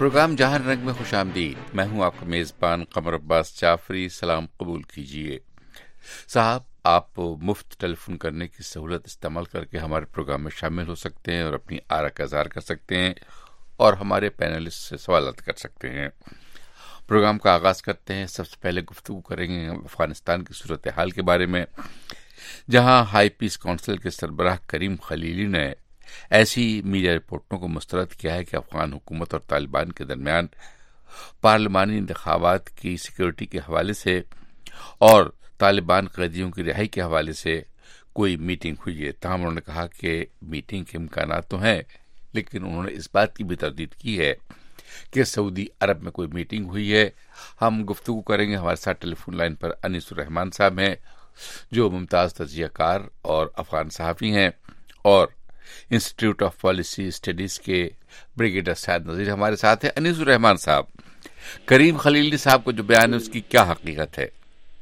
Programme جہاں رنگ میں خوش آمدید. میں ہوں آپ کا میزبان قمر عباس جعفری. سلام قبول کیجیے. صاحب، آپ مفت ٹیلی فون کرنے کی سہولت استعمال کر کے ہمارے پروگرام میں شامل ہو سکتے ہیں اور اپنی آراء کا اظہار کر سکتے ہیں اور ہمارے پینلسٹ سے سوالات کر سکتے ہیں. پروگرام کا آغاز کرتے ہیں. سب سے پہلے گفتگو کریں گے افغانستان کی صورتحال کے بارے میں، جہاں ہائی پیس کونسل کے سربراہ کریم خلیلی نے ایسی میڈیا رپورٹوں کو مسترد کیا ہے کہ افغان حکومت اور طالبان کے درمیان پارلیمانی انتخابات کی سیکورٹی کے حوالے سے اور طالبان قیدیوں کی رہائی کے حوالے سے کوئی میٹنگ ہوئی ہے. تاہم انہوں نے کہا کہ میٹنگ کے امکانات تو ہیں، لیکن انہوں نے اس بات کی بھی تردید کی ہے کہ سعودی عرب میں کوئی میٹنگ ہوئی ہے. ہم گفتگو کریں گے. ہمارے ساتھ ٹیلی فون لائن پر انیس الرحمان صاحب ہیں، جو ممتاز تجزیہ کار اور افغان صحافی ہیں، اور انسٹیٹیوٹ آف پالیسی اسٹڈیز کے بریگیڈیئر سعد نذیر ہمارے ساتھ ہیں. انیس الرحمان صاحب، کریم خلیلی صاحب کو جو بیان ہے اس کی کیا حقیقت ہے؟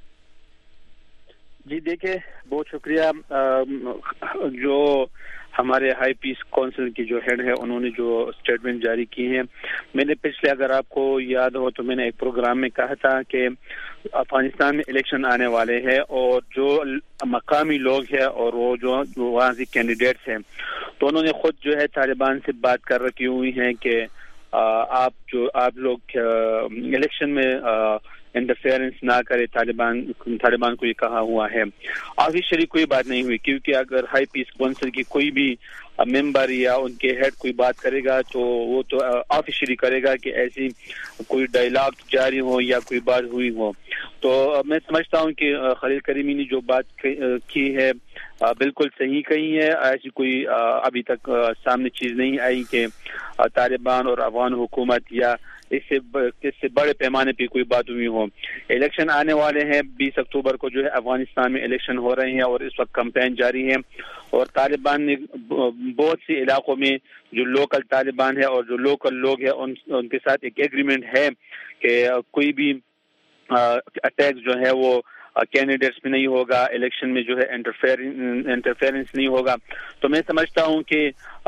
جی دیکھیں، بہت شکریہ. جو ہمارے ہائی پیس کونسل کی جو ہیڈ ہے، انہوں نے جو اسٹیٹمنٹ جاری کی ہیں، میں نے پچھلے، اگر آپ کو یاد ہو تو میں نے ایک پروگرام میں کہا تھا کہ افغانستان میں الیکشن آنے والے ہیں اور جو مقامی لوگ ہیں اور وہ جو وہاں سے کینڈیڈیٹس ہیں، تو انہوں نے خود جو ہے طالبان سے بات کر رکھی ہوئی ہیں کہ آپ لوگ الیکشن میں انٹرفیئرنس نہ کرے. طالبان کو یہ کہا ہوا ہے. آفیشلی کوئی بات نہیں ہوئی، کیونکہ اگر ہائی پیس کونسل کی کوئی بھی ممبر یا ان کے ہیڈ کوئی بات کرے گا تو وہ تو آفیشلی کرے گا کہ ایسی کوئی ڈائلاگ جاری ہو یا کوئی بات ہوئی ہو. تو میں سمجھتا ہوں کہ خلیل کریمی نے جو بات کی ہے بالکل صحیح کہی ہے. ایسی کوئی ابھی تک سامنے چیز نہیں آئی کہ طالبان اور افغان حکومت یا اس سے بڑے پیمانے پہ کوئی بات ہوئی ہو. الیکشن آنے والے ہیں 20 اکتوبر کو جو ہے افغانستان میں الیکشن ہو رہے ہیں اور اس وقت کمپین جاری ہے، اور طالبان نے بہت سی علاقوں میں جو لوکل طالبان ہے اور جو لوکل لوگ ہیں ان کے ساتھ ایک ایگریمنٹ ہے کہ کوئی بھی اٹیک جو ہے وہ کینڈیڈیٹس میں نہیں ہوگا، الیکشن میں جو ہے انٹرفیئرنس نہیں ہوگا. تو میں سمجھتا ہوں کہ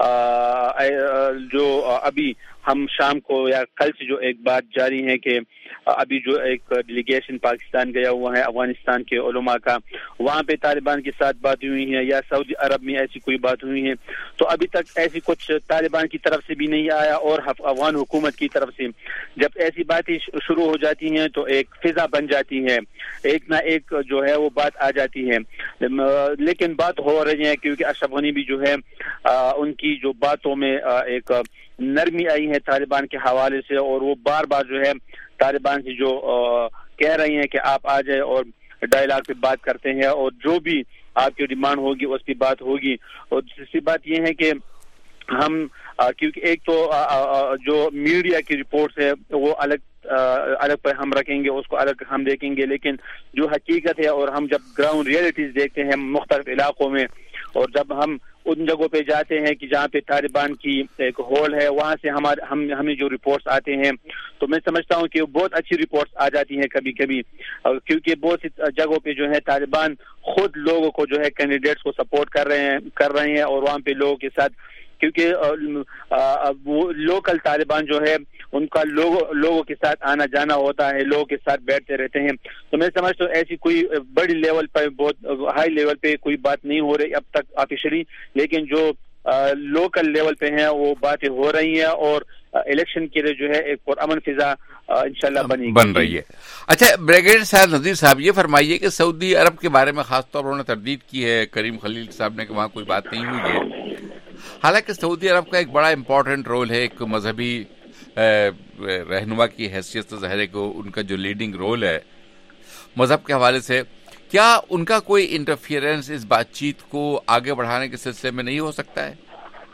جو ابھی ہم شام کو یا کل سے جو ایک بات جاری ہے کہ ابھی جو ایک ڈیلیگیشن پاکستان گیا ہوا ہے افغانستان کے علماء کا، وہاں پہ طالبان کے ساتھ بات ہوئی ہے یا سعودی عرب میں ایسی کوئی بات ہوئی ہے. تو ابھی تک ایسی کچھ طالبان کی طرف سے بھی نہیں آیا، اور افغان حکومت کی طرف سے جب ایسی باتیں شروع ہو جاتی ہیں تو ایک فضا بن جاتی ہے، ایک نہ ایک جو ہے وہ بات آ جاتی ہے. لیکن بات ہو رہی ہے کیونکہ اشرف غنی بھی جو ہے ان کی جو باتوں میں ایک نرمی آئی ہے طالبان کے حوالے سے، اور وہ بار بار جو ہے طالبان سے جو کہہ رہی ہیں کہ آپ آ جائے اور ڈائلاگ پہ بات کرتے ہیں اور جو بھی آپ کی ڈیمانڈ ہوگی اس پہ بات ہوگی. اور دوسری بات یہ ہے کہ ہم کیونکہ ایک تو جو میڈیا کی رپورٹس ہے وہ الگ پر ہم رکھیں گے، اس کو الگ ہم دیکھیں گے، لیکن جو حقیقت ہے اور ہم جب گراؤنڈ ریئلٹیز دیکھتے ہیں مختلف علاقوں میں، اور جب ہم ان جگہوں پہ جاتے ہیں کہ جہاں پہ طالبان کی ایک ہول ہے، وہاں سے ہمیں جو رپورٹس آتے ہیں تو میں سمجھتا ہوں کہ بہت اچھی رپورٹس آ جاتی ہیں کبھی کبھی، کیونکہ بہت سی جگہوں پہ جو ہے طالبان خود لوگوں کو جو ہے کینڈیڈیٹس کو سپورٹ کر رہے ہیں اور وہاں پہ لوگوں کے ساتھ، کیونکہ وہ لوکل طالبان جو ہے ان کا لوگوں کے ساتھ آنا جانا ہوتا ہے، لوگوں کے ساتھ بیٹھتے رہتے ہیں. تو میں سمجھتا ہوں ایسی کوئی بڑی لیول پر، بہت ہائی لیول پہ کوئی بات نہیں ہو رہی اب تک آفیشلی، لیکن جو لوکل لیول پہ ہیں وہ باتیں ہو رہی ہیں اور الیکشن کے لیے جو ہے ایک پرامن فضا انشاءاللہ بن رہی ہے. اچھا بریگیڈیئر سعد نذیر صاحب، یہ فرمائیے کہ سعودی عرب کے بارے میں خاص طور پر انہوں نے تردید کی ہے کریم خلیل صاحب نے کہ وہاں کوئی بات نہیں ہوئی ہے. حالانکہ سعودی عرب کا ایک بڑا امپورٹنٹ رول ہے، ایک مذہبی رہنما کی حیثیت سے ظاہر ہے کہ ان کا جو لیڈنگ رول ہے مذہب کے حوالے سے، کیا ان کا کوئی انٹرفیئرنس اس بات چیت کو آگے بڑھانے کے سلسلے میں نہیں ہو سکتا ہے؟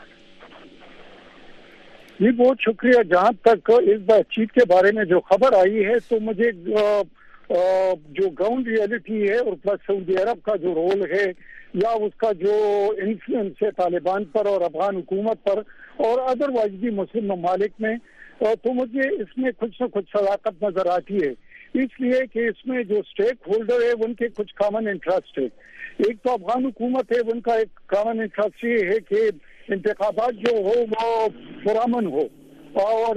جی بہت شکریہ. جہاں تک اس بات چیت کے بارے میں جو خبر آئی ہے تو مجھے جو گراؤنڈ ریئلٹی ہے اور پلس سعودی عرب کا جو رول ہے یا اس کا جو انفلوئنس ہے طالبان پر اور افغان حکومت پر اور ادروائز بھی مسلم ممالک میں، تو مجھے اس میں کچھ نہ کچھ صداقت نظر آتی ہے، اس لیے کہ اس میں جو اسٹیک ہولڈر ہے ان کے کچھ کامن انٹرسٹ ہے. ایک تو افغان حکومت ہے، ان کا ایک کامن انٹرسٹ یہ ہے کہ انتخابات جو ہو وہ پرامن ہو، اور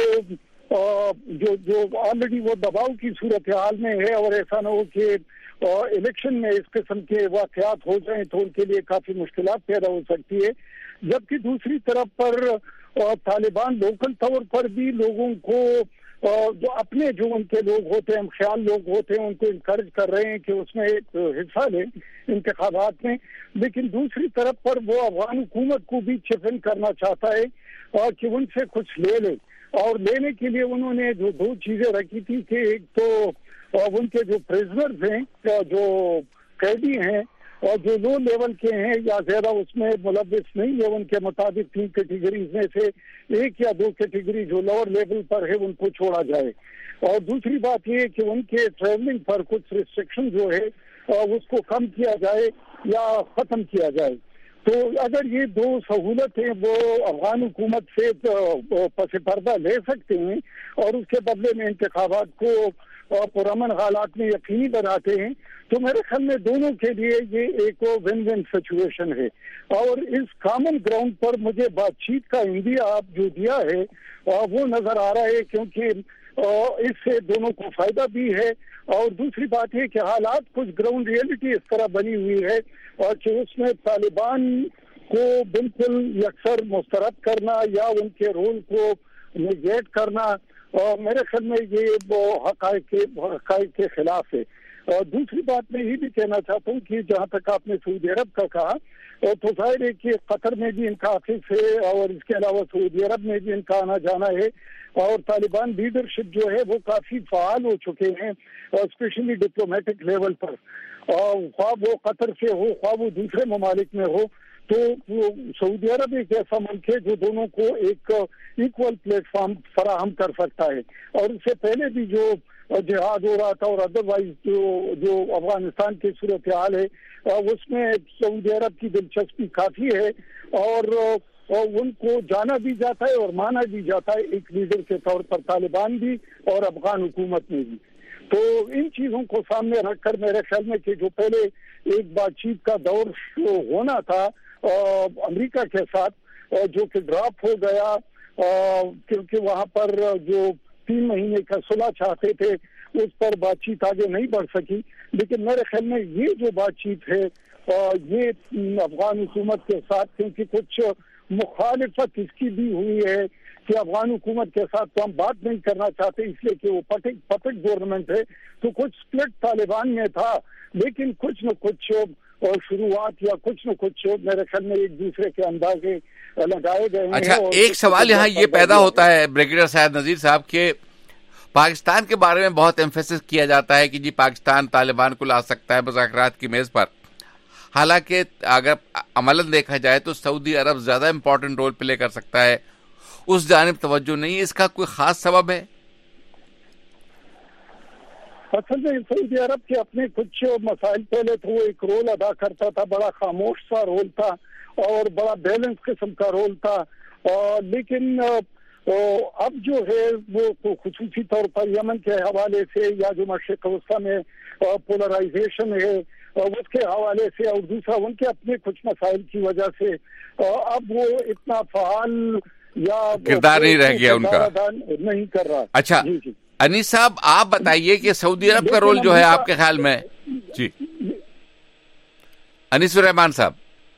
جو آلریڈی وہ دباؤ کی صورتحال میں ہے، اور ایسا نہ ہو کہ الیکشن میں اس قسم کے واقعات ہو جائیں تو ان کے لیے کافی مشکلات پیدا ہو سکتی ہے. جبکہ دوسری طرف پر طالبان لوکل طور پر بھی لوگوں کو جو اپنے جو ان کے لوگ ہوتے ہیں، خیال لوگ ہوتے ہیں، ان کو انکریج کر رہے ہیں کہ اس میں ایک حصہ لیں انتخابات میں. لیکن دوسری طرف پر وہ افغان حکومت کو بھی چپ ان کرنا چاہتا ہے کہ ان سے کچھ لے لے. اور لینے کے لیے انہوں نے جو دو چیزیں رکھی تھی کہ ایک تو ان کے جو پریزنرز ہیں، جو قیدی ہیں اور جو لو لیول کے ہیں یا زیادہ اس میں ملوث نہیں ہے، ان کے مطابق 3 کیٹیگریز میں سے 1 یا 2 کیٹیگری جو لوور لیول پر ہے ان کو چھوڑا جائے. اور دوسری بات یہ کہ ان کے ٹریولنگ پر کچھ ریسٹرکشن جو ہے اس کو کم کیا جائے یا ختم کیا جائے. تو اگر یہ 2 سہولتیں وہ افغان حکومت سے پس پردہ لے سکتے ہیں اور اس کے بدلے میں انتخابات کو پرامن حالات میں یقینی بناتے ہیں، تو میرے خیال میں دونوں کے لیے یہ ایک ون ون سچویشن ہے. اور اس کامن گراؤنڈ پر مجھے بات چیت کا انڈیا آپ جو دیا ہے وہ نظر آ رہا ہے، کیونکہ اس سے دونوں کو فائدہ بھی ہے. اور دوسری بات یہ کہ حالات کچھ گراؤنڈ ریئلٹی اس طرح بنی ہوئی ہے اور کہ اس میں طالبان کو بالکل یکسر مسترد کرنا یا ان کے رول کو نیگیٹ کرنا اور میرے خیال میں یہ حقائق کے خلاف ہے. اور دوسری بات میں یہ بھی کہنا چاہتا ہوں کہ جہاں تک آپ نے سعودی عرب کا کہا تو ظاہر ہے کہ قطر میں بھی ان کا آفس ہے اور اس کے علاوہ سعودی عرب میں بھی ان کا آنا جانا ہے. اور طالبان لیڈرشپ جو ہے وہ کافی فعال ہو چکے ہیں اسپیشلی ڈپلومیٹک لیول پر، خواہ وہ قطر سے ہو خواہ وہ دوسرے ممالک میں ہو. تو سعودی عرب ایک ایسا ملک ہے جو دونوں کو ایک ایکول پلیٹ فارم فراہم کر سکتا ہے. اور اس سے پہلے بھی جو جہاد ہو رہا تھا اور ادروائز جو افغانستان کی صورتحال ہے اس میں سعودی عرب کی دلچسپی کافی ہے اور ان کو جانا بھی جاتا ہے اور مانا بھی جاتا ہے ایک لیڈر کے طور پر، طالبان بھی اور افغان حکومت میں بھی. تو ان چیزوں کو سامنے رکھ کر میرے خیال میں کہ جو پہلے ایک بات چیت کا دور ہونا تھا امریکہ کے ساتھ جو کہ ڈراپ ہو گیا کیونکہ وہاں پر جو 3 مہینے کا صلح چاہتے تھے اس پر بات چیت آگے نہیں بڑھ سکی. لیکن میرے خیال میں یہ جو بات چیت ہے یہ افغان حکومت کے ساتھ، کیونکہ کچھ مخالفت اس کی بھی ہوئی ہے کہ افغان حکومت کے ساتھ تو ہم بات نہیں کرنا چاہتے اس لیے کہ وہ پپٹ گورنمنٹ ہے، تو کچھ سپلٹ طالبان میں تھا. لیکن کچھ نہ کچھ شروعات یا کچھ نہ کچھ میرے خیال میں ایک دوسرے کے اندازے لگائے گئے ہیں. اچھا، ایک سوال یہاں یہ پیدا ہوتا ہے بریگیڈیئر سید نذیر صاحب کہ پاکستان کے بارے میں بہت ایمفیسس کیا جاتا ہے کہ جی پاکستان طالبان کو لا سکتا ہے مذاکرات کی میز پر، حالانکہ اگر عملاً دیکھا جائے تو سعودی عرب زیادہ امپورٹنٹ رول پلے کر سکتا ہے، اس جانب توجہ نہیں. اس کا کوئی خاص سبب ہے؟ اصل میں سعودی عرب کے اپنے کچھ مسائل، پہلے تو وہ ایک رول ادا کرتا تھا، بڑا خاموش سا رول تھا اور بڑا بیلنس قسم کا رول تھا. لیکن اب جو ہے وہ خصوصی طور پر یمن کے حوالے سے یا جو مشرق وسطیٰ میں پولرائزیشن ہے اس کے حوالے سے اور دوسرا ان کے اپنے کچھ مسائل کی وجہ سے اب وہ اتنا فعال یا کردار نہیں رہ گیا ان کا، نہیں کر رہا. اچھا جی انیس صاحب آپ بتائیے کہ سعودی عرب کا رول جو ہے آپ کے خیال میں؟ جی انیس الرحمان صاحب.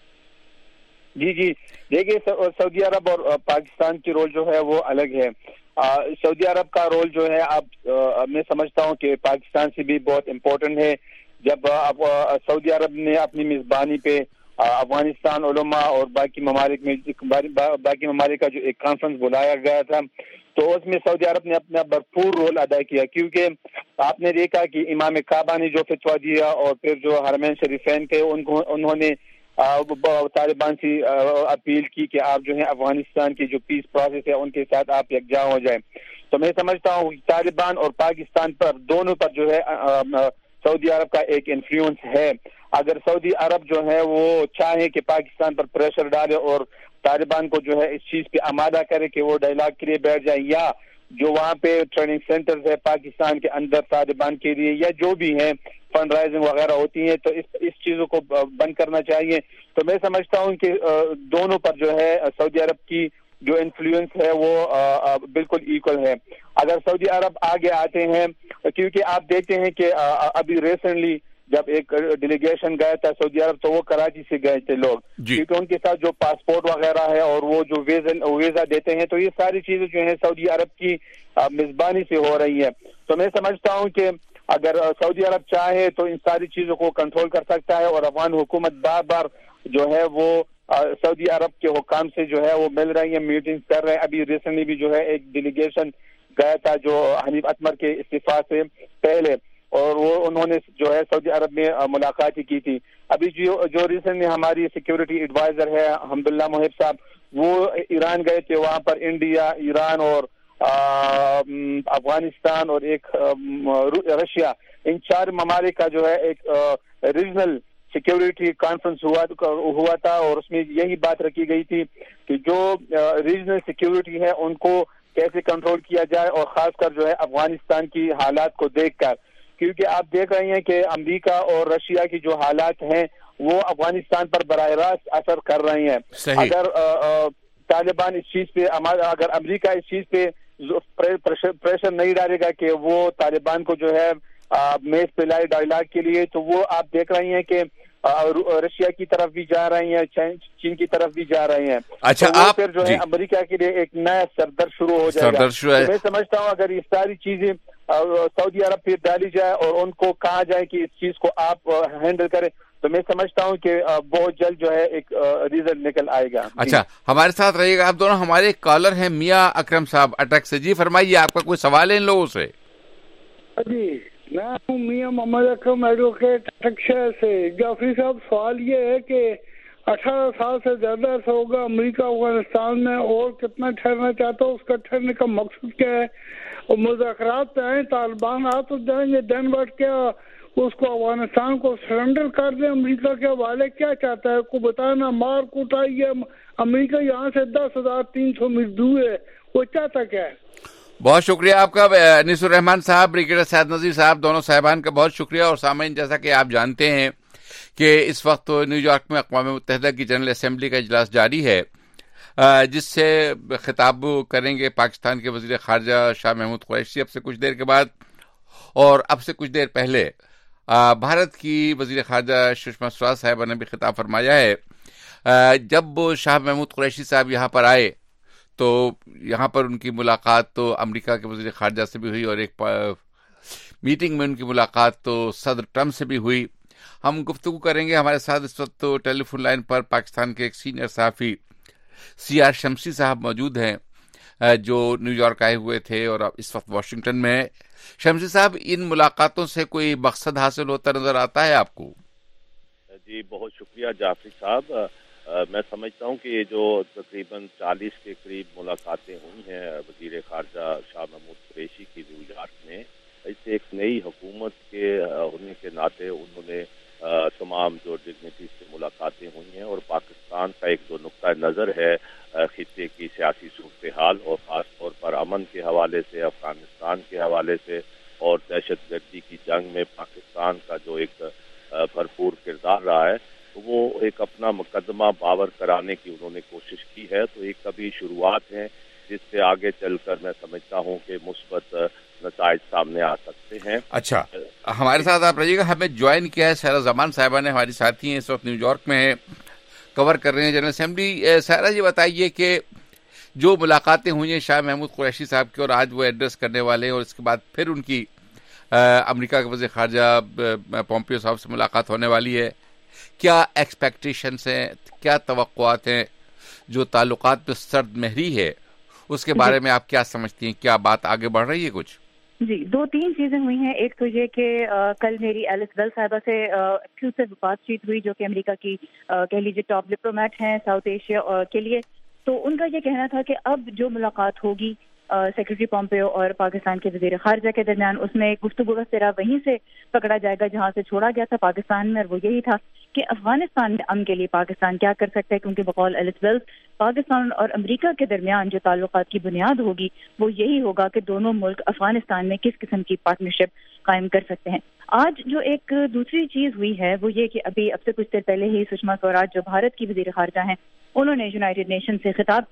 جی دیکھیے سعودی عرب اور پاکستان کی رول جو ہے وہ الگ ہے. سعودی عرب کا رول جو ہے میں سمجھتا ہوں کہ پاکستان سے بھی بہت امپورٹنٹ ہے. جب سعودی عرب نے اپنی میزبانی پہ افغانستان علماء اور باقی ممالک کا جو ایک کانفرنس بلایا گیا تھا تو اس میں سعودی عرب نے اپنا بھرپور رول ادا کیا، کیونکہ آپ نے دیکھا کہ امام کعبہ نے جو فتویٰ دیا اور پھر جو حرمین شریفین کے انہوں نے طالبان سے اپیل کی کہ آپ جو ہے افغانستان کی جو پیس پروسیس ہے ان کے ساتھ آپ یکجا ہو جائیں. تو میں سمجھتا ہوں طالبان اور پاکستان پر دونوں پر جو ہے سعودی عرب کا ایک انفلوئنس ہے. اگر سعودی عرب جو ہے وہ چاہے کہ پاکستان پر پریشر ڈالے اور طالبان کو جو ہے اس چیز پہ آمادہ کرے کہ وہ ڈائلاگ کے لیے بیٹھ جائیں، یا جو وہاں پہ ٹریننگ سینٹرز ہے پاکستان کے اندر طالبان کے لیے یا جو بھی ہیں فنڈ رائزنگ وغیرہ ہوتی ہے تو اس چیزوں کو بند کرنا چاہیے. تو میں سمجھتا ہوں کہ دونوں پر جو ہے سعودی عرب کی جو انفلوئنس ہے وہ بالکل ایکول ہے. اگر سعودی عرب آگے آتے ہیں, کیونکہ آپ دیکھتے ہیں کہ ابھی ریسنٹلی جب ایک ڈیلیگیشن گیا تھا سعودی عرب تو وہ کراچی سے گئے تھے لوگ, کیونکہ ان کے ساتھ جو پاسپورٹ وغیرہ ہے اور وہ جو ویزا دیتے ہیں, تو یہ ساری چیزیں جو ہیں سعودی عرب کی میزبانی سے ہو رہی ہیں. تو میں سمجھتا ہوں کہ اگر سعودی عرب چاہے تو ان ساری چیزوں کو کنٹرول کر سکتا ہے, اور افغان حکومت بار بار جو ہے وہ سعودی عرب کے حکام سے جو ہے وہ مل رہی ہیں, میٹنگ کر رہے ہیں. ابھی ریسنٹلی بھی جو ہے ایک ڈیلیگیشن گیا تھا جو حنیف اتمر کے استعفا سے پہلے, اور وہ انہوں نے جو ہے سعودی عرب میں ملاقات ہی کی تھی. ابھی جو ریسنٹلی ہماری سیکیورٹی ایڈوائزر ہے حمداللہ محب صاحب, وہ ایران گئے تھے. وہاں پر انڈیا, ایران اور افغانستان اور ایک رشیا, ان 4 ممالک کا جو ہے ایک ریجنل سیکیورٹی کانفرنس ہوا تھا, اور اس میں یہی بات رکھی گئی تھی کہ جو ریجنل سیکیورٹی ہے ان کو کیسے کنٹرول کیا جائے, اور خاص کر جو ہے افغانستان کی حالات کو دیکھ کر, کیونکہ آپ دیکھ رہے ہیں کہ امریکہ اور رشیا کی جو حالات ہیں وہ افغانستان پر براہ راست اثر کر رہے ہیں. اگر طالبان اس چیز پہ, اگر امریکہ اس چیز پہ پریشر نہیں ڈالے گا کہ وہ طالبان کو جو ہے میز پہ لائے ڈائلاگ کے لیے, تو وہ آپ دیکھ رہے ہیں کہ رشیا کی طرف بھی جا رہے ہیں, چین کی طرف بھی جا رہے ہیں. اچھا, تو وہ پھر جو ہے امریکہ کے لیے ایک نیا سردر شروع ہو جائے گا. میں سمجھتا ہوں اگر یہ ساری چیزیں سعودی عرب پہ ڈالی جائے اور ان کو کہا جائے کہ اس چیز کو آپ ہینڈل کریں, تو میں سمجھتا ہوں کہ بہت جلد جو ہے ایک ریزلٹ نکل آئے گا. اچھا, ہمارے ساتھ رہیے گا آپ دونوں. ہمارے کالر ہیں میاں اکرم صاحب اٹک سے. جی فرمائیے, آپ کا کوئی سوال ہے ان لوگوں سے؟ جی, میں ہوں میاں محمد اکرم, ایڈوکیٹ اٹک شہر سے. جعفری صاحب, سوال یہ ہے کہ 18 سال سے زیادہ عرصہ ہوگا امریکہ افغانستان میں, اور کتنا ٹھہرنا چاہتا ہے, اس کا ٹھہرنے کا مقصد کیا ہے, اور مذاکرات پہ آئیں, طالبان آ تو جائیں گے, دین بعد کیا اس کو افغانستان کو سرنڈر کر دیں امریکہ کے حوالے, کیا چاہتا ہے, کو بتانا, مار کوٹ آئی ہے امریکہ, یہاں سے 10,300 میل دور ہے, وہ چاہتا کیا ہے؟ بہت شکریہ آپ کا انیس الرحمان صاحب, بریگیڈیئر سعد نذیر صاحب, دونوں صاحبان کا بہت شکریہ. اور سامعین, جیسا کہ آپ جانتے ہیں کہ اس وقت نیو یارک میں اقوام متحدہ کی جنرل اسمبلی کا اجلاس جاری ہے, جس سے خطاب کریں گے پاکستان کے وزیر خارجہ شاہ محمود قریشی اب سے کچھ دیر کے بعد. اور اب سے کچھ دیر پہلے بھارت کی وزیر خارجہ سشما سوراج صاحبہ نے بھی خطاب فرمایا ہے. جب شاہ محمود قریشی صاحب یہاں پر آئے تو یہاں پر ان کی ملاقات تو امریکہ کے وزیر خارجہ سے بھی ہوئی, اور ایک میٹنگ میں ان کی ملاقات تو صدر ٹرمپ سے بھی ہوئی. ہم گفتگو کریں گے. ہمارے ساتھ اس وقت تو ٹیلی فون لائن پر پاکستان کے ایک سینئر صحافی CR شمسی صاحب موجود ہیں, جو نیو یارک آئے ہوئے تھے اور اس وقت واشنگٹن میں. شمسی صاحب, ان ملاقاتوں سے کوئی مقصد حاصل ہوتا نظر آتا ہے آپ کو؟ جی, بہت شکریہ جعفری صاحب. میں سمجھتا ہوں کہ یہ جو تقریباً 40 کے قریب ملاقاتیں ہوئی ہیں وزیر خارجہ شاہ محمود قریشی کی نیو یارک میں, اس سے ایک نئی حکومت کے ہونے کے ناطے انہوں نے تمام جو ڈگنیٹیز سے ملاقاتیں ہوئی ہیں, اور پاکستان کا ایک جو نقطہ نظر ہے خطے کی سیاسی صورتحال, اور خاص طور پر امن کے حوالے سے, افغانستان کے حوالے سے, اور دہشت گردی کی جنگ میں پاکستان کا جو ایک بھرپور کردار رہا ہے, وہ ایک اپنا مقدمہ باور کرانے کی انہوں نے کوشش کی ہے. تو ایک کبھی شروعات ہیں جس سے آگے چل کر میں سمجھتا ہوں کہ مثبت نتائج سامنے آ سکتے ہیں. اچھا, ہمارے ساتھ آپ رہیے گا. ہمیں جوائن کیا ہے سائرہ زمان صاحبہ نے, ہماری ساتھی ہیں, اس وقت نیو یارک میں ہیں, کور کر رہے ہیں جنرل اسمبلی. سائرہ جی بتائیے کہ جو ملاقاتیں ہوئی ہیں شاہ محمود قریشی صاحب کی, اور آج وہ ایڈریس کرنے والے ہیں, اور اس کے بعد پھر ان کی امریکہ کے وزیر خارجہ پومپیو صاحب سے ملاقات ہونے والی ہے, کیا ایکسپیکٹیشنز ہیں, کیا توقعات ہیں؟ جو تعلقات میں سرد مہری ہے اس کے بارے میں آپ کیا سمجھتی ہیں, کیا بات آگے بڑھ رہی ہے کچھ؟ جی, 2-3 چیزیں ہوئی ہیں. ایک تو یہ کہ کل میری ایلس ویل صاحبہ سے ایکسکلوسیو بات چیت ہوئی, جو کہ امریکہ کی کہہ لیجیے ٹاپ ڈپلومیٹ ہیں ساؤتھ ایشیا کے لیے. تو ان کا یہ کہنا تھا کہ اب جو ملاقات ہوگی سیکرٹری پومپیو اور پاکستان کے وزیر خارجہ کے درمیان, اس میں گفتگو کا سرا وہیں سے پکڑا جائے گا جہاں سے چھوڑا گیا تھا پاکستان میں, اور وہ یہی تھا کہ افغانستان میں امن کے لیے پاکستان کیا کر سکتا ہے, کیونکہ بقول ایلس ویلز پاکستان اور امریکہ کے درمیان جو تعلقات کی بنیاد ہوگی وہ یہی ہوگا کہ دونوں ملک افغانستان میں کس قسم کی پارٹنرشپ قائم کر سکتے ہیں. آج جو ایک دوسری چیز ہوئی ہے وہ یہ کہ ابھی اب سے کچھ دیر پہلے ہی سشما سوراج جو بھارت کی وزیر خارجہ ہیں, انہوں نے یونائٹڈ نیشن سے خطاب کیا,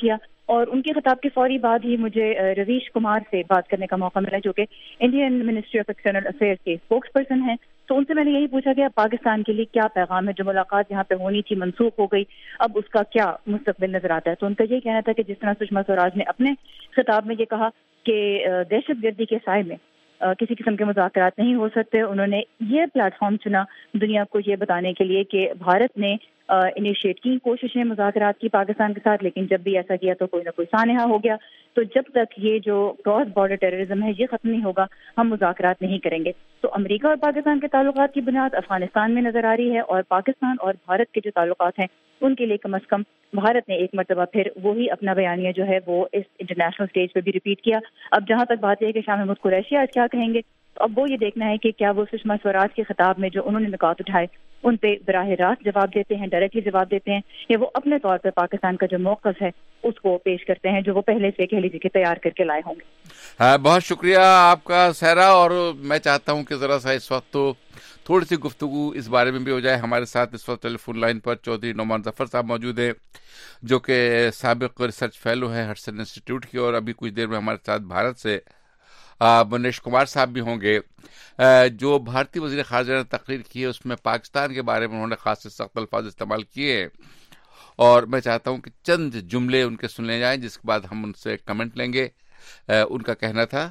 اور ان کے خطاب کے فوری بعد ہی مجھے رویش کمار سے بات کرنے کا موقع ملا جو کہ Indian ministry of external affairs کے اسپوکس پرسن ہیں. تو ان سے میں نے یہی پوچھا کہ پاکستان کے لیے کیا پیغام ہے, جو ملاقات یہاں پہ ہونی تھی منسوخ ہو گئی, اب اس کا کیا مستقبل نظر آتا ہے. تو ان کا یہ کہنا تھا کہ جس طرح سشما سوراج نے اپنے خطاب میں یہ کہا کہ دہشت گردی کے سائے میں کسی قسم کے مذاکرات نہیں ہو سکتے. انہوں نے یہ پلیٹ فارم چنا دنیا کو یہ بتانے کے لیے کہ بھارت نے انیشیٹ کی کوششیں مذاکرات کی پاکستان کے ساتھ, لیکن جب بھی ایسا کیا تو کوئی نہ کوئی سانحہ ہو گیا. تو جب تک یہ جو کراس بارڈر ٹیررزم ہے یہ ختم نہیں ہوگا ہم مذاکرات نہیں کریں گے. تو امریکہ اور پاکستان کے تعلقات کی بنیاد افغانستان میں نظر آ رہی ہے, اور پاکستان اور بھارت کے جو تعلقات ہیں ان کے لیے کم از کم بھارت نے ایک مرتبہ پھر وہی اپنا بیانیہ جو ہے وہ اس انٹرنیشنل اسٹیج پہ بھی ریپیٹ کیا. اب جہاں تک بات ہے کہ شاہ محمود قریشی آج کیا کہیں گے, اب وہ یہ دیکھنا ہے کہ کیا وہ سشما سوراج کے خطاب میں جو انہوں نے نکات اٹھائے ان پہ براہ راست جواب دیتے ہیں, ڈائریکٹلی جواب دیتے ہیں, یا وہ اپنے طور پر پاکستان کا جو موقف ہے اس کو پیش کرتے ہیں جو وہ پہلے سے کہہ لیجیے کہ تیار کر کے لائے ہوں گے. ہاں, بہت شکریہ آپ کا سہرا, اور میں چاہتا ہوں کہ ذرا سا اس وقت تو تھوڑی سی گفتگو اس بارے میں بھی ہو جائے. ہمارے ساتھ اس وقت ٹیلی فون لائن پر چودھری نعمان ظفر صاحب موجود ہیں جو کہ سابق ریسرچ فیلو ہیں ہڈسن انسٹیٹیوٹ کی, اور ابھی کچھ دیر میں ہمارے ساتھ بھارت سے منیش کمار صاحب بھی ہوں گے. جو بھارتی وزیر خارجہ نے تقریر کی ہے اس میں پاکستان کے بارے میں انہوں نے خاص سے سخت الفاظ استعمال کیے ہیں, اور میں چاہتا ہوں کہ چند جملے ان کے سننے جائیں جس کے بعد ہم ان سے کمنٹ لیں گے. ان کا کہنا تھا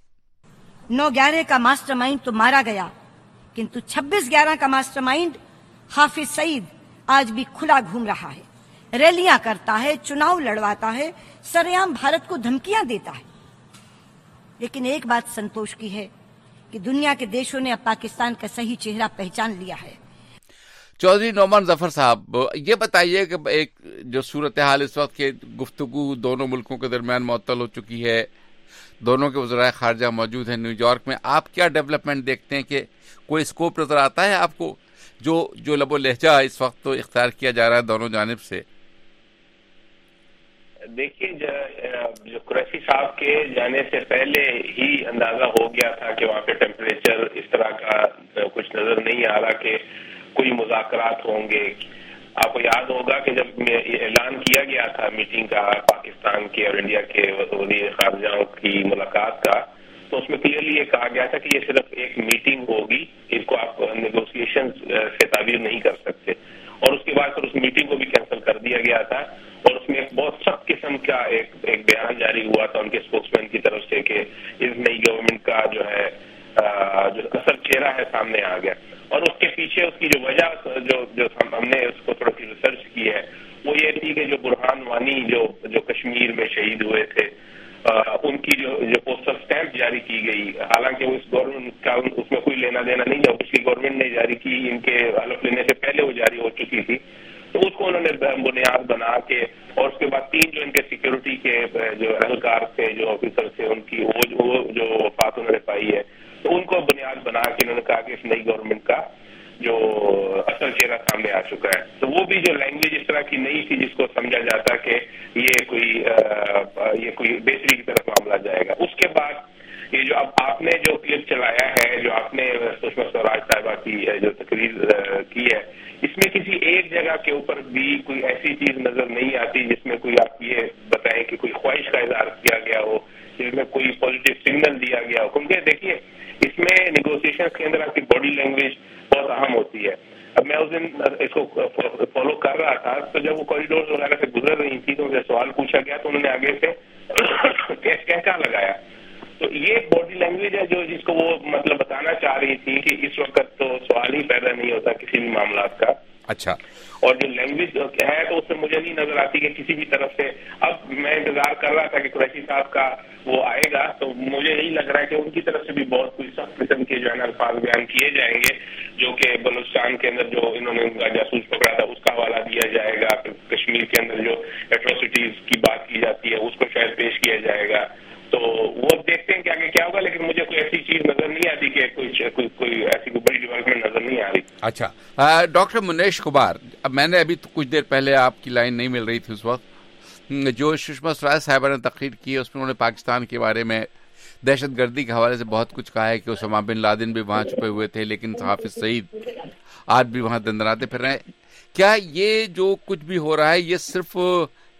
9/11 کا ماسٹر مائنڈ تو مارا گیا, کنتو 26/11 کا ماسٹر مائنڈ حافظ سعید آج بھی کھلا گھوم رہا ہے, ریلیاں کرتا ہے, چناؤ لڑواتا ہے, سرعام بھارت کو دھمکیاں دیتا ہے. لیکن ایک بات سنتوش کی ہے کہ دنیا کے دیشوں نے اب پاکستان کا صحیح چہرہ پہچان لیا ہے. چودھری نعمان ظفر صاحب, یہ بتائیے کہ ایک جو صورتحال اس وقت کے گفتگو دونوں ملکوں کے درمیان معطل ہو چکی ہے, دونوں کے وزرائے خارجہ موجود ہیں نیو یارک میں, آپ کیا ڈیولپمنٹ دیکھتے ہیں کہ کوئی اسکوپ نظر آتا ہے آپ کو جو لب و لہجہ اس وقت تو اختیار کیا جا رہا ہے دونوں جانب سے؟ دیکھیے, جو قریشی صاحب کے جانے سے پہلے ہی اندازہ ہو گیا تھا کہ وہاں پہ ٹیمپریچر اس طرح کا کچھ نظر نہیں آ رہا کہ کوئی مذاکرات ہوں گے. آپ کو یاد ہوگا کہ جب اعلان کیا گیا تھا میٹنگ کا پاکستان کے اور انڈیا کے وزیر خارجہ کی ملاقات کا, تو اس میں کلیئرلی یہ کہا گیا تھا کہ یہ صرف ایک میٹنگ ہوگی, اس کو آپ نیگوسیشن سے تعبیر نہیں کر سکتے. اور اس کے بعد پھر اس میٹنگ کو بھی کینسل کر دیا گیا تھا, اور اس میں ایک بہت سخت قسم کا ایک بیان جاری ہوا تھا ان کے اسپوکس مین کی طرف سے کہ اس نئی گورنمنٹ کا جو ہے جو اصل چہرہ ہے سامنے آ گیا. اور اس کے پیچھے اس کی جو وجہ جو ہم نے اس کو تھوڑا سی ریسرچ کی ہے وہ یہ تھی کہ جو برہان وانی جو کشمیر میں شہید ہوئے تھے ان کی جو پوسٹل اسٹیمپ جاری کی گئی, حالانکہ وہ اس گورنمنٹ کا اس میں کوئی لینا دینا نہیں ہے, پچھلی گورنمنٹ نے جاری کی, ان کے حلف لینے سے پہلے وہ جاری ہو چکی تھی, تو اس کو انہوں نے بنیاد بنا کے, اور اس کے بعد 3 جو ان کے سیکورٹی کے جو اہلکار تھے, جو آفیسر تھے, ان کی وہ جو وفات انہوں نے پائی ہے, تو ان کو بنیاد بنا کے انہوں نے کہا کہ اس نئی گورنمنٹ کا جو اصل چہرہ سامنے آ چکا ہے. تو وہ بھی جو لینگویج اس طرح کی نہیں تھی جس کو سمجھا جاتا کہ یہ کوئی بہتری کی طرف معاملہ جائے گا. اس کے بعد یہ جو اب آپ نے جو کلپ چلایا ہے, جو آپ نے سشما سوراج صاحبہ کی جو تقریر کی ہے, اس میں کسی ایک جگہ کے اوپر بھی کوئی ایسی چیز نظر نہیں آتی جس میں کوئی آپ یہ بتائیں کہ کوئی خواہش کا اظہار کیا گیا ہو, جس میں کوئی پازیٹیو سگنل دیا گیا ہو. کیونکہ دیکھیے اس میں نیگوسیشن کے اندر آپ کی باڈی لینگویج بہت اہم ہوتی ہے. اب میں اس دن اس کو فالو کر رہا تھا, تو جب وہ کوریڈور وغیرہ سے گزر رہی تھی تو مجھے سوال پوچھا گیا, تو انہوں نے آگے سے کہا لگایا. تو یہ باڈی لینگویج ہے جس کو وہ مطلب بتانا چاہ رہی تھی کہ اس وقت تو سوال ہی پیدا نہیں ہوتا کسی بھی معاملات کا. اچھا, اور جو لینگویج ہے تو اس میں مجھے نہیں نظر آتی کہ کسی بھی طرف سے. اب میں انتظار کر رہا تھا کہ قریشی صاحب کا وہ آئے گا, تو مجھے یہی لگ رہا ہے کہ ان کی طرف سے بھی بہت کوئی سخت قسم کے جو ہے نا الفاظ بیان کیے جائیں گے, جو کہ بلوچستان کے اندر جو انہوں نے ان کا جاسوس پکڑا تھا اس کا حوالہ دیا جائے گا, پھر کشمیر کے اندر جو ایٹروسٹیز کی بات کی جاتی ہے اس کو شاید پیش کیا جائے گا. تو وہ دیکھتے ہیں کہ آگے کیا ہوگا, لیکن مجھے کوئی ایسی چیز نظر نہیں آتی کہ کوئی ایسی کوئی بڑی ڈیولپمنٹ نظر نہیں آ رہی. اچھا, ڈاکٹر منیش کمار, اب میں نے ابھی کچھ دیر پہلے آپ کی لائن نہیں مل رہی تھی اس وقت, جو سشما سوراج صاحبہ نے تقریر کی اس میں انہوں نے پاکستان کے بارے میں دہشت گردی کے حوالے سے بہت کچھ کہا ہے کہ اسامہ بن لادن بھی وہاں چھپے ہوئے تھے, لیکن حافظ سعید آج بھی وہاں دندناتے پھر رہے ہیں. کیا یہ جو کچھ بھی ہو رہا ہے یہ صرف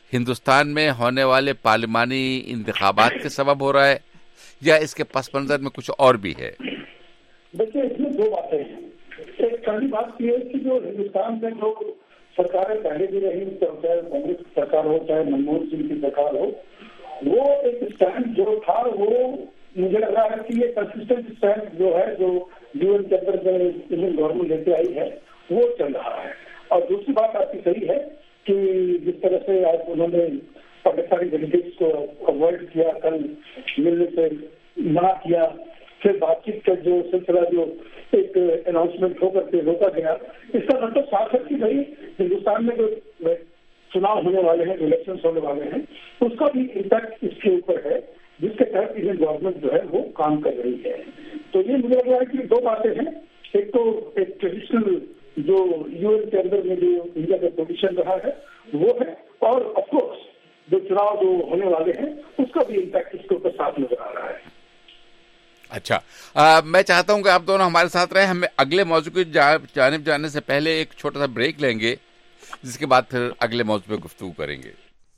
ہندوستان میں ہونے والے پارلیمانی انتخابات کے سبب ہو رہا ہے یا اس کے پس منظر میں کچھ اور بھی ہے؟ دیکھیے اس میں دو باتیں ہیں. ایک پہلی بات یہ ہے کہ جو ہندوستان میں جو سرکاریں پہلے بھی رہی, چاہے کانگریس کی سرکار ہو چاہے منموہن سنگھ کی سرکار ہو, وہ ایک اسٹینڈ جو تھا وہ مجھے لگ رہا ہے کہ یہ کنسسٹنٹ اسٹینڈ جو ہے جو UN کے اندر میں انڈین گورنمنٹ لیتے آئی ہے وہ چل رہا ہے. اور دوسری بات آپ کی صحیح ہے کہ جس طرح سے آج انہوں نے پاکستانی ڈیلیگیٹس کو اوائڈ کیا, کل ملنے سے منع کیا, پھر بات چیت کا جو سلسلہ جو ایک اناؤنسمنٹ ہو کر کے روکا گیا, اس کا مطلب صاف ہے کہ بھائی ہندوستان میں جو چناؤ ہونے والے ہیں, الیکشنز ہونے والے ہیں, اس کا بھی امپیکٹ اس کے اوپر ہے جس کے تحت انڈین گورنمنٹ جو ہے وہ کام کر رہی ہے. تو یہ مجھے لگ رہا ہے کہ دو باتیں ہیں. ایک تو ایک ٹریڈیشنل جو UN کے اندر میں جو انڈیا کا پوزیشن رہا ہے وہ ہے, اور آف کورس جو چناؤ جو ہونے والے ہیں اس کا بھی امپیکٹ اس کے اوپر صاف نظر آ رہا ہے. اچھا, میں چاہتا ہوں کہ آپ دونوں ہمارے ساتھ رہیں. ہمیں اگلے موضوع کی جانب جانے سے پہلے ایک چھوٹا سا بریک لیں گے, جس کے بعد پھر اگلے موضوع پہ گفتگو کریں گے.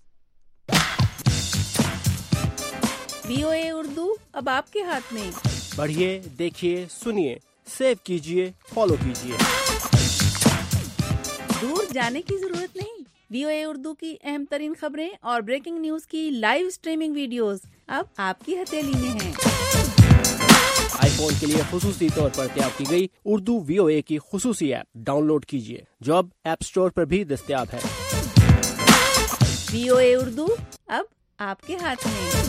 VOA اردو اب آپ کے ہاتھ میں. پڑھیے, دیکھیے, سنیے, سیو کیجیے, فالو کیجیے. دور جانے کی ضرورت نہیں. VOA اردو کی اہم ترین خبریں اور بریکنگ نیوز کی لائیو سٹریمنگ ویڈیوز اب آپ کی ہتھیلی میں ہیں. آئی فون کے لیے خصوصی طور پر تیار کی گئی اردو VOA کی خصوصی ایپ ڈاؤن لوڈ کیجیے, جو اب ایپ سٹور پر بھی دستیاب ہے. VOA اردو اب آپ کے ہاتھ میں.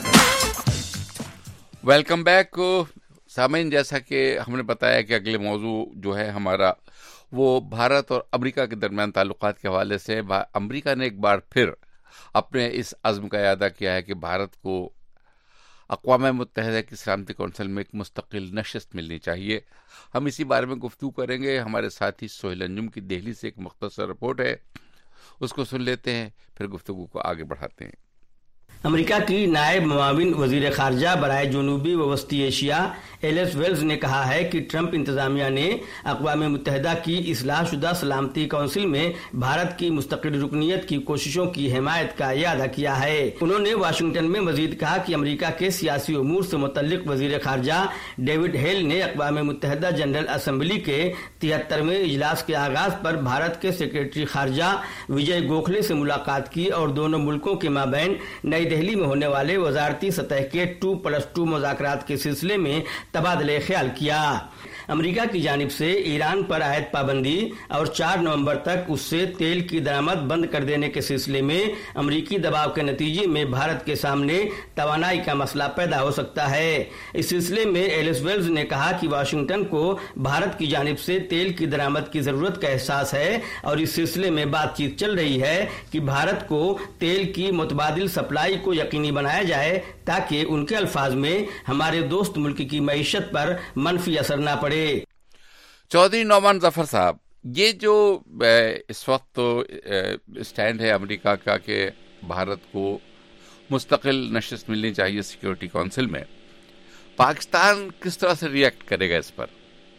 ویلکم بیک سامعین. جیسا کہ ہم نے بتایا کہ اگلے موضوع جو ہے ہمارا وہ بھارت اور امریکہ کے درمیان تعلقات کے حوالے سے. امریکہ نے ایک بار پھر اپنے اس عزم کا اعادہ کیا ہے کہ بھارت کو اقوام متحدہ کی سلامتی کونسل میں ایک مستقل نشست ملنی چاہیے. ہم اسی بارے میں گفتگو کریں گے. ہمارے ساتھی سہیل انجم کی دہلی سے ایک مختصر رپورٹ ہے, اس کو سن لیتے ہیں, پھر گفتگو کو آگے بڑھاتے ہیں. امریکہ کی نائب معاون وزیر خارجہ برائے جنوبی و وسطی ایشیا ایلس ویلز نے کہا ہے کہ ٹرمپ انتظامیہ نے اقوام متحدہ کی اصلاح شدہ سلامتی کونسل میں بھارت کی مستقل رکنیت کی کوششوں کی حمایت کا اعادہ کیا ہے. انہوں نے واشنگٹن میں مزید کہا کہ امریکہ کے سیاسی امور سے متعلق وزیر خارجہ ڈیوڈ ہیل نے اقوام متحدہ جنرل اسمبلی کے 73ویں اجلاس کے آغاز پر بھارت کے سیکرٹری خارجہ وجے گوکھلے سے ملاقات کی اور دونوں ملکوں کے مابین نئی دہلی میں ہونے والے وزارتی سطح کے 2+2 مذاکرات کے سلسلے میں تبادلہ خیال کیا. امریکہ کی جانب سے ایران پر عائد پابندی اور 4 نومبر تک اس سے تیل کی درآمد بند کر دینے کے سلسلے میں امریکی دباؤ کے نتیجے میں بھارت کے سامنے توانائی کا مسئلہ پیدا ہو سکتا ہے. اس سلسلے میں ایلس ویلز نے کہا کہ واشنگٹن کو بھارت کی جانب سے تیل کی درآمد کی ضرورت کا احساس ہے اور اس سلسلے میں بات چیت چل رہی ہے کہ بھارت کو تیل کی متبادل سپلائی کو یقینی بنایا جائے تاکہ ان کے الفاظ میں ہمارے دوست ملک کی معیشت پر منفی اثر نہ پڑے. چودھری نعمان ظفر صاحب, یہ جو اس وقت اسٹینڈ ہے امریکہ کا کہ بھارت کو مستقل نشست ملنی چاہیے سیکورٹی کونسل میں, پاکستان کس طرح سے ریئیکٹ کرے گا اس پر؟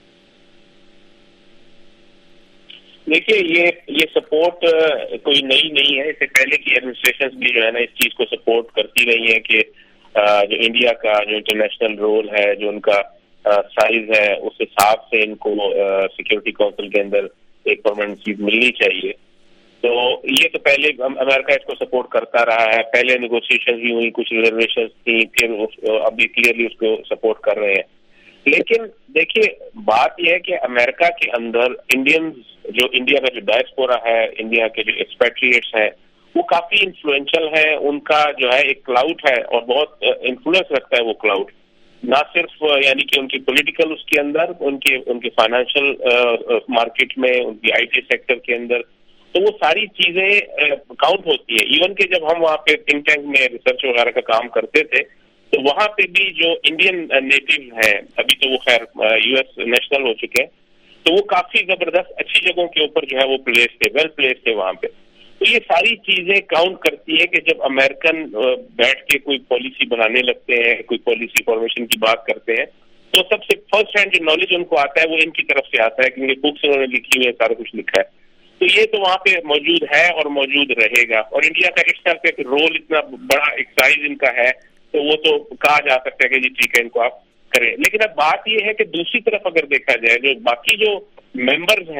دیکھیے یہ سپورٹ کوئی نئی نہیں ہے. اس سے پہلے کی ایڈمنسٹریشن بھی جو ہے نا اس چیز کو سپورٹ کرتی رہی ہے کہ جو انڈیا کا جو انٹرنیشنل رول ہے, جو ان کا سائز ہے, اس حساب سے ان کو سیکورٹی کونسل کے اندر ایک پرماننٹ سیٹ ملنی چاہیے. تو یہ تو پہلے امریکہ اس کو سپورٹ کرتا رہا ہے. پہلے نیگوسیشن بھی ہوئی, کچھ ریزرویشن تھیں, پھر ابھی کلیئرلی اس کو سپورٹ کر رہے ہیں. لیکن دیکھیے بات یہ ہے کہ امریکہ کے اندر جو انڈیا کا جو ڈائسپورا ہے, انڈیا کے جو ایکسپیٹریٹس ہیں, وہ کافی انفلوئنشل ہے. ان کا جو ہے ایک کلاؤڈ ہے اور بہت انفلوئنس رکھتا ہے وہ کلاؤڈ, نہ صرف یعنی کہ ان کی پولیٹیکل اس کے اندر, ان کے فائنینشیل مارکیٹ میں, ان کی آئی ٹی سیکٹر کے اندر. تو وہ ساری چیزیں کاؤنٹ ہوتی ہیں. ایون کہ جب ہم وہاں پہ تھنک ٹینک میں ریسرچ وغیرہ کا کام کرتے تھے تو وہاں پہ بھی جو انڈین نیٹو ہیں, ابھی تو وہ خیر US نیشنل ہو چکے ہیں, تو وہ کافی زبردست اچھی جگہوں کے اوپر جو ہے وہ پلیس تھے, ویل پلیس تھے وہاں پہ. تو یہ ساری چیزیں کاؤنٹ کرتی ہے کہ جب امریکن بیٹھ کے کوئی پالیسی بنانے لگتے ہیں, کوئی پالیسی فارمیشن کی بات کرتے ہیں, تو سب سے فرسٹ ہینڈ جو نالج ان کو آتا ہے وہ ان کی طرف سے آتا ہے, کیونکہ بکس انہوں نے لکھی ہوئی ہے, سارا کچھ لکھا ہے. تو یہ تو وہاں پہ موجود ہے اور موجود رہے گا. اور انڈیا کا اس طرح سے رول اتنا بڑا ایک سائز ان کا ہے تو وہ تو کہا جا سکتا ہے کہ جی ٹھیک ہے ان کو آپ کریں. لیکن اب بات یہ ہے کہ دوسری طرف اگر دیکھا جائے جو باقی جو ممبرز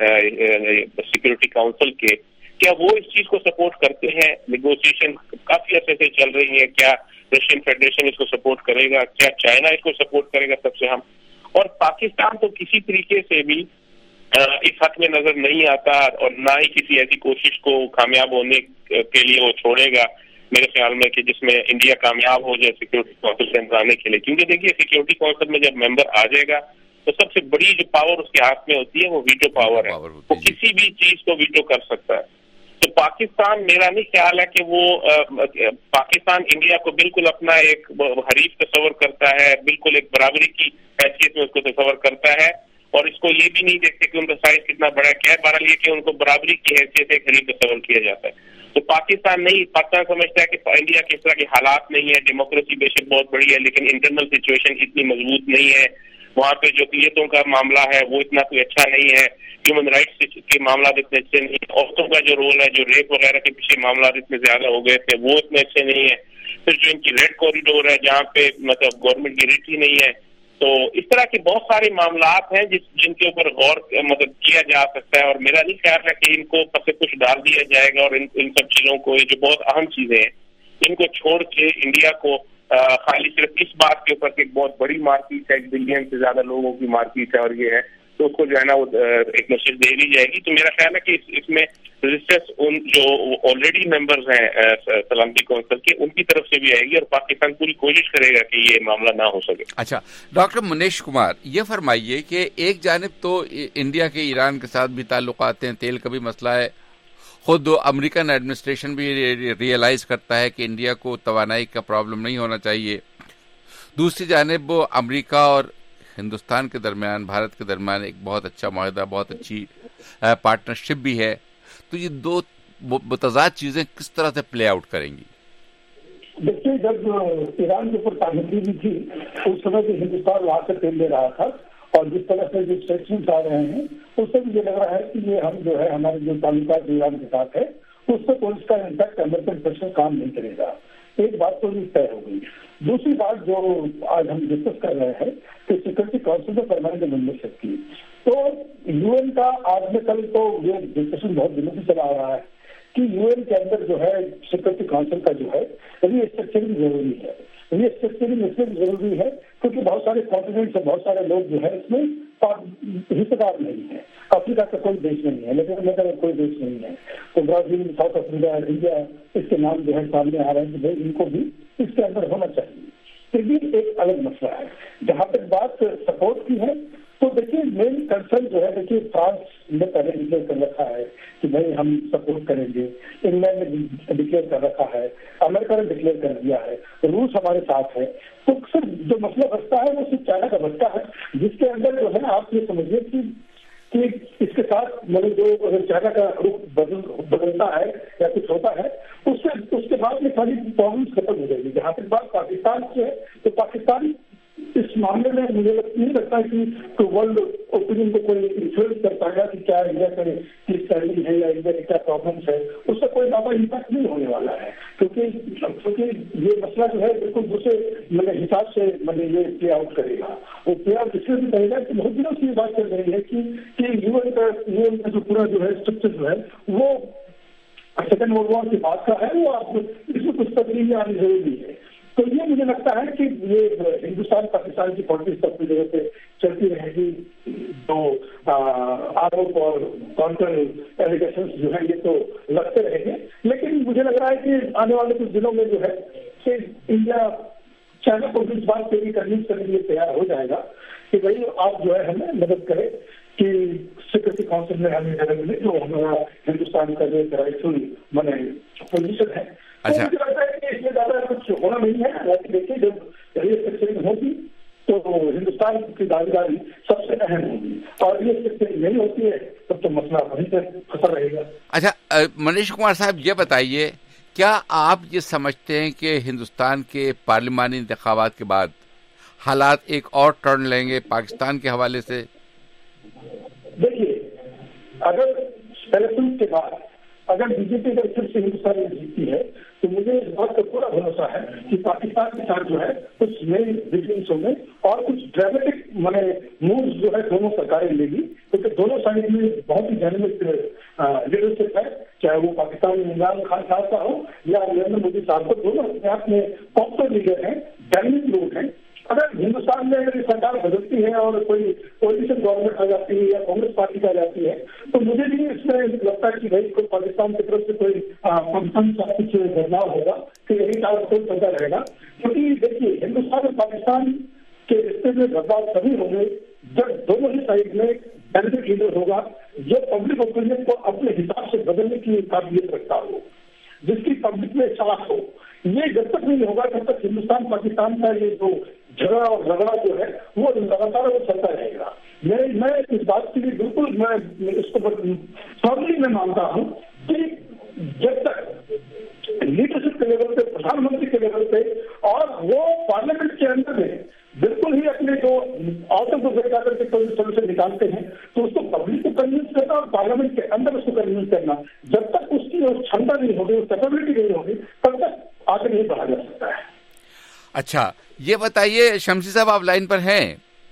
ہیں سیکورٹی کاؤنسل کے, کیا وہ اس چیز کو سپورٹ کرتے ہیں؟ نیگوسیشن کافی عرصے سے چل رہی ہے. کیا رشین فیڈریشن اس کو سپورٹ کرے گا؟ کیا چائنا اس کو سپورٹ کرے گا؟ سب سے ہم اور پاکستان تو کسی طریقے سے بھی اس حق میں نظر نہیں آتا اور نہ ہی کسی ایسی کوشش کو کامیاب ہونے کے لیے وہ چھوڑے گا میرے خیال میں کہ جس میں انڈیا کامیاب ہو جائے سیکورٹی کاؤنسل کے اندر آنے کے لیے. کیونکہ دیکھیے سیکورٹی کاؤنسل میں جب ممبر آ جائے گا تو سب سے بڑی جو پاور اس کے ہاتھ میں ہوتی ہے وہ ویٹو پاور ہے. وہ کسی بھی چیز کو ویٹو کر سکتا ہے. تو پاکستان, میرا نہیں خیال ہے کہ وہ پاکستان انڈیا کو بالکل اپنا ایک حریف تصور کرتا ہے, بالکل ایک برابری کی حیثیت میں اس کو تصور کرتا ہے اور اس کو یہ بھی نہیں دیکھتے کہ ان کا سائز کتنا بڑا ہے. کیا ہے بہرحال یہ کہ ان کو برابری کی حیثیت ایک حریف تصور کیا جاتا ہے. تو پاکستان سمجھتا ہے کہ انڈیا کے اس طرح کے حالات نہیں ہے. ڈیموکریسی بے شک بہت بڑی ہے لیکن انٹرنل سچویشن اتنی مضبوط نہیں ہے. وہاں پہ جو اقلیتوں کا معاملہ ہے وہ اتنا کوئی اچھا نہیں ہے. ہیومن رائٹس کے معاملات اتنے اچھے نہیں ہیں. عورتوں کا جو رول ہے, جو ریپ وغیرہ کے پیچھے معاملات اتنے زیادہ ہو گئے تھے وہ اتنے اچھے نہیں ہیں. پھر جو ان کی ریڈ کوریڈور ہے جہاں پہ مطلب گورنمنٹ کی ریٹ ہی نہیں ہے. تو اس طرح کے بہت سارے معاملات ہیں جن کے اوپر غور مطلب کیا جا سکتا ہے اور میرا نہیں خیال ہے کہ ان کو پس کچھ ڈال دیا جائے گا. اور ان سب چیزوں کو, جو بہت اہم چیزیں ہیں, ان کو چھوڑ کے انڈیا کو خالی صرف اس بات کے اوپر کہ ایک بہت بڑی مارکیٹ ہے, 1 بلین سے زیادہ لوگوں کی مارکیٹ ہے اور یہ ہے, تو اس کو جو ہے نا وہ ایک میسج دے دی جائے گی. تو میرا خیال ہے کہ اس میں رجسٹرس ان جو آلریڈی ممبرز ہیں سلامتی کونسل کے ان کی طرف سے بھی آئے گی اور پاکستان پوری کوشش کرے گا کہ یہ معاملہ نہ ہو سکے. اچھا ڈاکٹر منیش کمار, یہ فرمائیے کہ ایک جانب تو انڈیا کے ایران کے ساتھ بھی تعلقات ہیں, تیل کا بھی مسئلہ ہے, خود امریکن ایڈمنسٹریشن بھی ریئلائز کرتا ہے کہ انڈیا کو توانائی کا پرابلم نہیں ہونا چاہیے. دوسری جانب امریکہ اور ہندوستان کے درمیان, بھارت کے درمیان ایک بہت اچھا معاہدہ, بہت اچھی پارٹنرشپ بھی ہے. تو یہ دو متضاد چیزیں کس طرح سے پلے آؤٹ کریں گی؟ دیکھیے, جب ایران کے اوپر پابندی بھی تھی اس سمے بھی ہندوستان وہاں سے تیل لے رہا تھا اور جس طرح سے جو سیکشنز آ رہے ہیں اس سے بھی یہ لگ رہا ہے کہ یہ ہم جو ہے ہمارے جو تعلقات ایران کے ساتھ ہے اس سے کوئی اس کا امپیکٹ امریکن پریشر کام نہیں کرے گا. ایک بات تو یہ طے ہو گئی. دوسری بات جو آج ہم ڈسکس کر رہے ہیں کہ سیکورٹی کاؤنسل میں پرماننٹ ممبرشپ کی, تو یو این کا آج میں کل تو یہ ڈسکشن بہت دنوں سے چلا آ رہا ہے کہ یو این کے اندر جو ہے سیکورٹی کاؤنسل کا جو ہے ری اسٹرکچرنگ ضروری ہے. ری اسٹرکچرنگ اس لیے ضروری ہے کیونکہ بہت سارے کانٹیننٹ سے بہت سارے لوگ جو ہے اس میں حصہ دار نہیں ہے. افریقہ کا کوئی دیش نہیں ہے, لیکن امریکہ کا کوئی دیش نہیں ہے. تو برازیل, ساؤتھ افریقہ, انڈیا, اس کے نام جو ہے سامنے آ رہے ہیں کہ بھائی ان کو بھی اس کے اندر ہونا چاہیے. پھر بھی ایک الگ مسئلہ ہے. جہاں تک بات سپورٹ کی ہے تو دیکھیے مین کنسرن جو ہے, دیکھیے فرانس نے پہلے ڈکلیئر کر رکھا ہے کہ بھائی ہم سپورٹ کریں گے, انگلینڈ نے ڈکلیئر کر رکھا ہے, امریکہ نے ڈکلیئر کر دیا ہے, روس ہمارے ساتھ ہے. تو صرف جو مسئلہ بچتا ہے وہ صرف چائنا کا بچتا ہے, جس کے اندر جو ہے آپ یہ سمجھیے کہ اس کے ساتھ مطلب جو اگر چائنا کا رخ بدلتا ہے یا کچھ ہوتا ہے اس کے بعد میں ساری پرابلمس ختم ہو جائے گی. جہاں تک بات پاکستان کی ہے تو پاکستان اس معاملے میں مجھے نہیں لگتا کہ ورلڈ اوپینین کو کوئی انفلوئنس کر پائے گا کہ کیا انڈیا کا کی اسٹینڈنگ ہے یا انڈیا کے کیا پرابلمس ہے. اس سے کوئی زیادہ امپیکٹ نہیں ہونے والا ہے کیونکہ یہ مسئلہ جو ہے بالکل دوسرے حساب سے یہ پلے آؤٹ کرے گا. وہ پلے آؤٹ اس لیے بھی کرے گا کہ بہت دنوں سے یہ بات چل رہی ہے کہ یو این کا جو پورا جو ہے اسٹرکچر جو ہے وہ سیکنڈ ورلڈ وار کے بعد کا ہے, وہ آپ اس میں کچھ تبدیلی آنی ضروری ہے. تو یہ مجھے لگتا ہے کہ یہ ہندوستان پاکستان کی پالیٹکس اپنی جگہ پہ چلتی رہے گی. جو آروپ اور کاؤنٹر ایلیگیشنز جو ہیں یہ تو لگتے رہیں گے, لیکن مجھے لگ رہا ہے کہ آنے والے کچھ دنوں میں جو ہے کہ انڈیا چائنا کو بھی اس بات پہ بھی کنوینس کرنے کے لیے تیار ہو جائے گا کہ بھائی آپ جو ہے ہمیں مدد کرے کہ سیکورٹی کاؤنسل میں ہمیں جگہ ملے جو ہمارا ہندوستان کا جو ایک رائٹفل بنے پوزیشن ہے. اچھا, مجھے لگتا ہے کہ اس میں زیادہ کچھ ہونا نہیں ہے. دیکھیے جب ری اسٹرکچرنگ ہوگی تو ہندوستان کی داغداری سب سے اہم ہوگی, اور ری اسٹرکچرنگ نہیں ہوتی ہے تب تو مسئلہ وہیں سے پھنسا رہے گا. اچھا منیش کمار صاحب, یہ بتائیے کیا آپ یہ سمجھتے ہیں کہ ہندوستان کے پارلیمانی انتخابات کے بعد حالات ایک اور ٹرن لیں گے پاکستان کے حوالے سے؟ دیکھیے, اگر इलेक्शन के बाद अगर बीजेपी अगर फिर से हिंदुस्तान में जीतती है तो मुझे इस बात का पूरा भरोसा है कि पाकिस्तान के साथ जो है कुछ नई बिगनिंग्स होंगे और कुछ ड्रामेटिक मूव्स जो है दोनों सरकारें लेगी, क्योंकि दोनों साइड में बहुत ही डायनेमिक लीडरशिप है, चाहे वो पाकिस्तान में इमरान खान साहब का हो या नरेंद्र मोदी साहब को, दोनों अपने आप में पॉपुलर लीडर हैं, डायनेमिक लोग हैं। अगर हिंदुस्तान में अगर सरकार बदलती है और कोई कोalition गवर्नमेंट आ जाती है या कांग्रेस पार्टी आ जाती है तो मुझे भी इसमें लगता है कि भाई कोई पाकिस्तान की तरफ से कोई पाकिस्तान का कुछ बदलाव होगा तो यही कोई चलता रहेगा। क्योंकि देखिए हिंदुस्तान और पाकिस्तान के रिश्ते में बदलाव तभी होंगे जब दोनों ही साइड में कैंडिडेट लीडर होगा जो पब्लिक ओपिनियन को अपने हिसाब से बदलने की काबिलियत रखता हो, जिसकी पब्लिक में चाह हो। ये जब तक नहीं होगा तब तक हिंदुस्तान पाकिस्तान का ये जो झगड़ा और झगड़ा जो है वो लगातार वो चलता रहेगा। मैं इस बात के लिए बिल्कुल मैं इसको फर्मली मैं मानता हूँ कि जब तक लीडरशिप के लेवल पे, प्रधानमंत्री के लेवल पे और वो पार्लियामेंट के अंदर में बिल्कुल ही अपने जो आउट ऑफ द वे जाकर के कोई सोल्यूशन निकालते हैं तो उसको पब्लिक को कन्विंस करना और पार्लियामेंट के अंदर उसको कन्विंस करना, जब तक उसकी क्षमता नहीं होगी, कैपेबिलिटी नहीं होगी, तब तक आगे नहीं बढ़ा जा सकता है। अच्छा, ये बताइए शमसी साहब, आप लाइन पर हैं?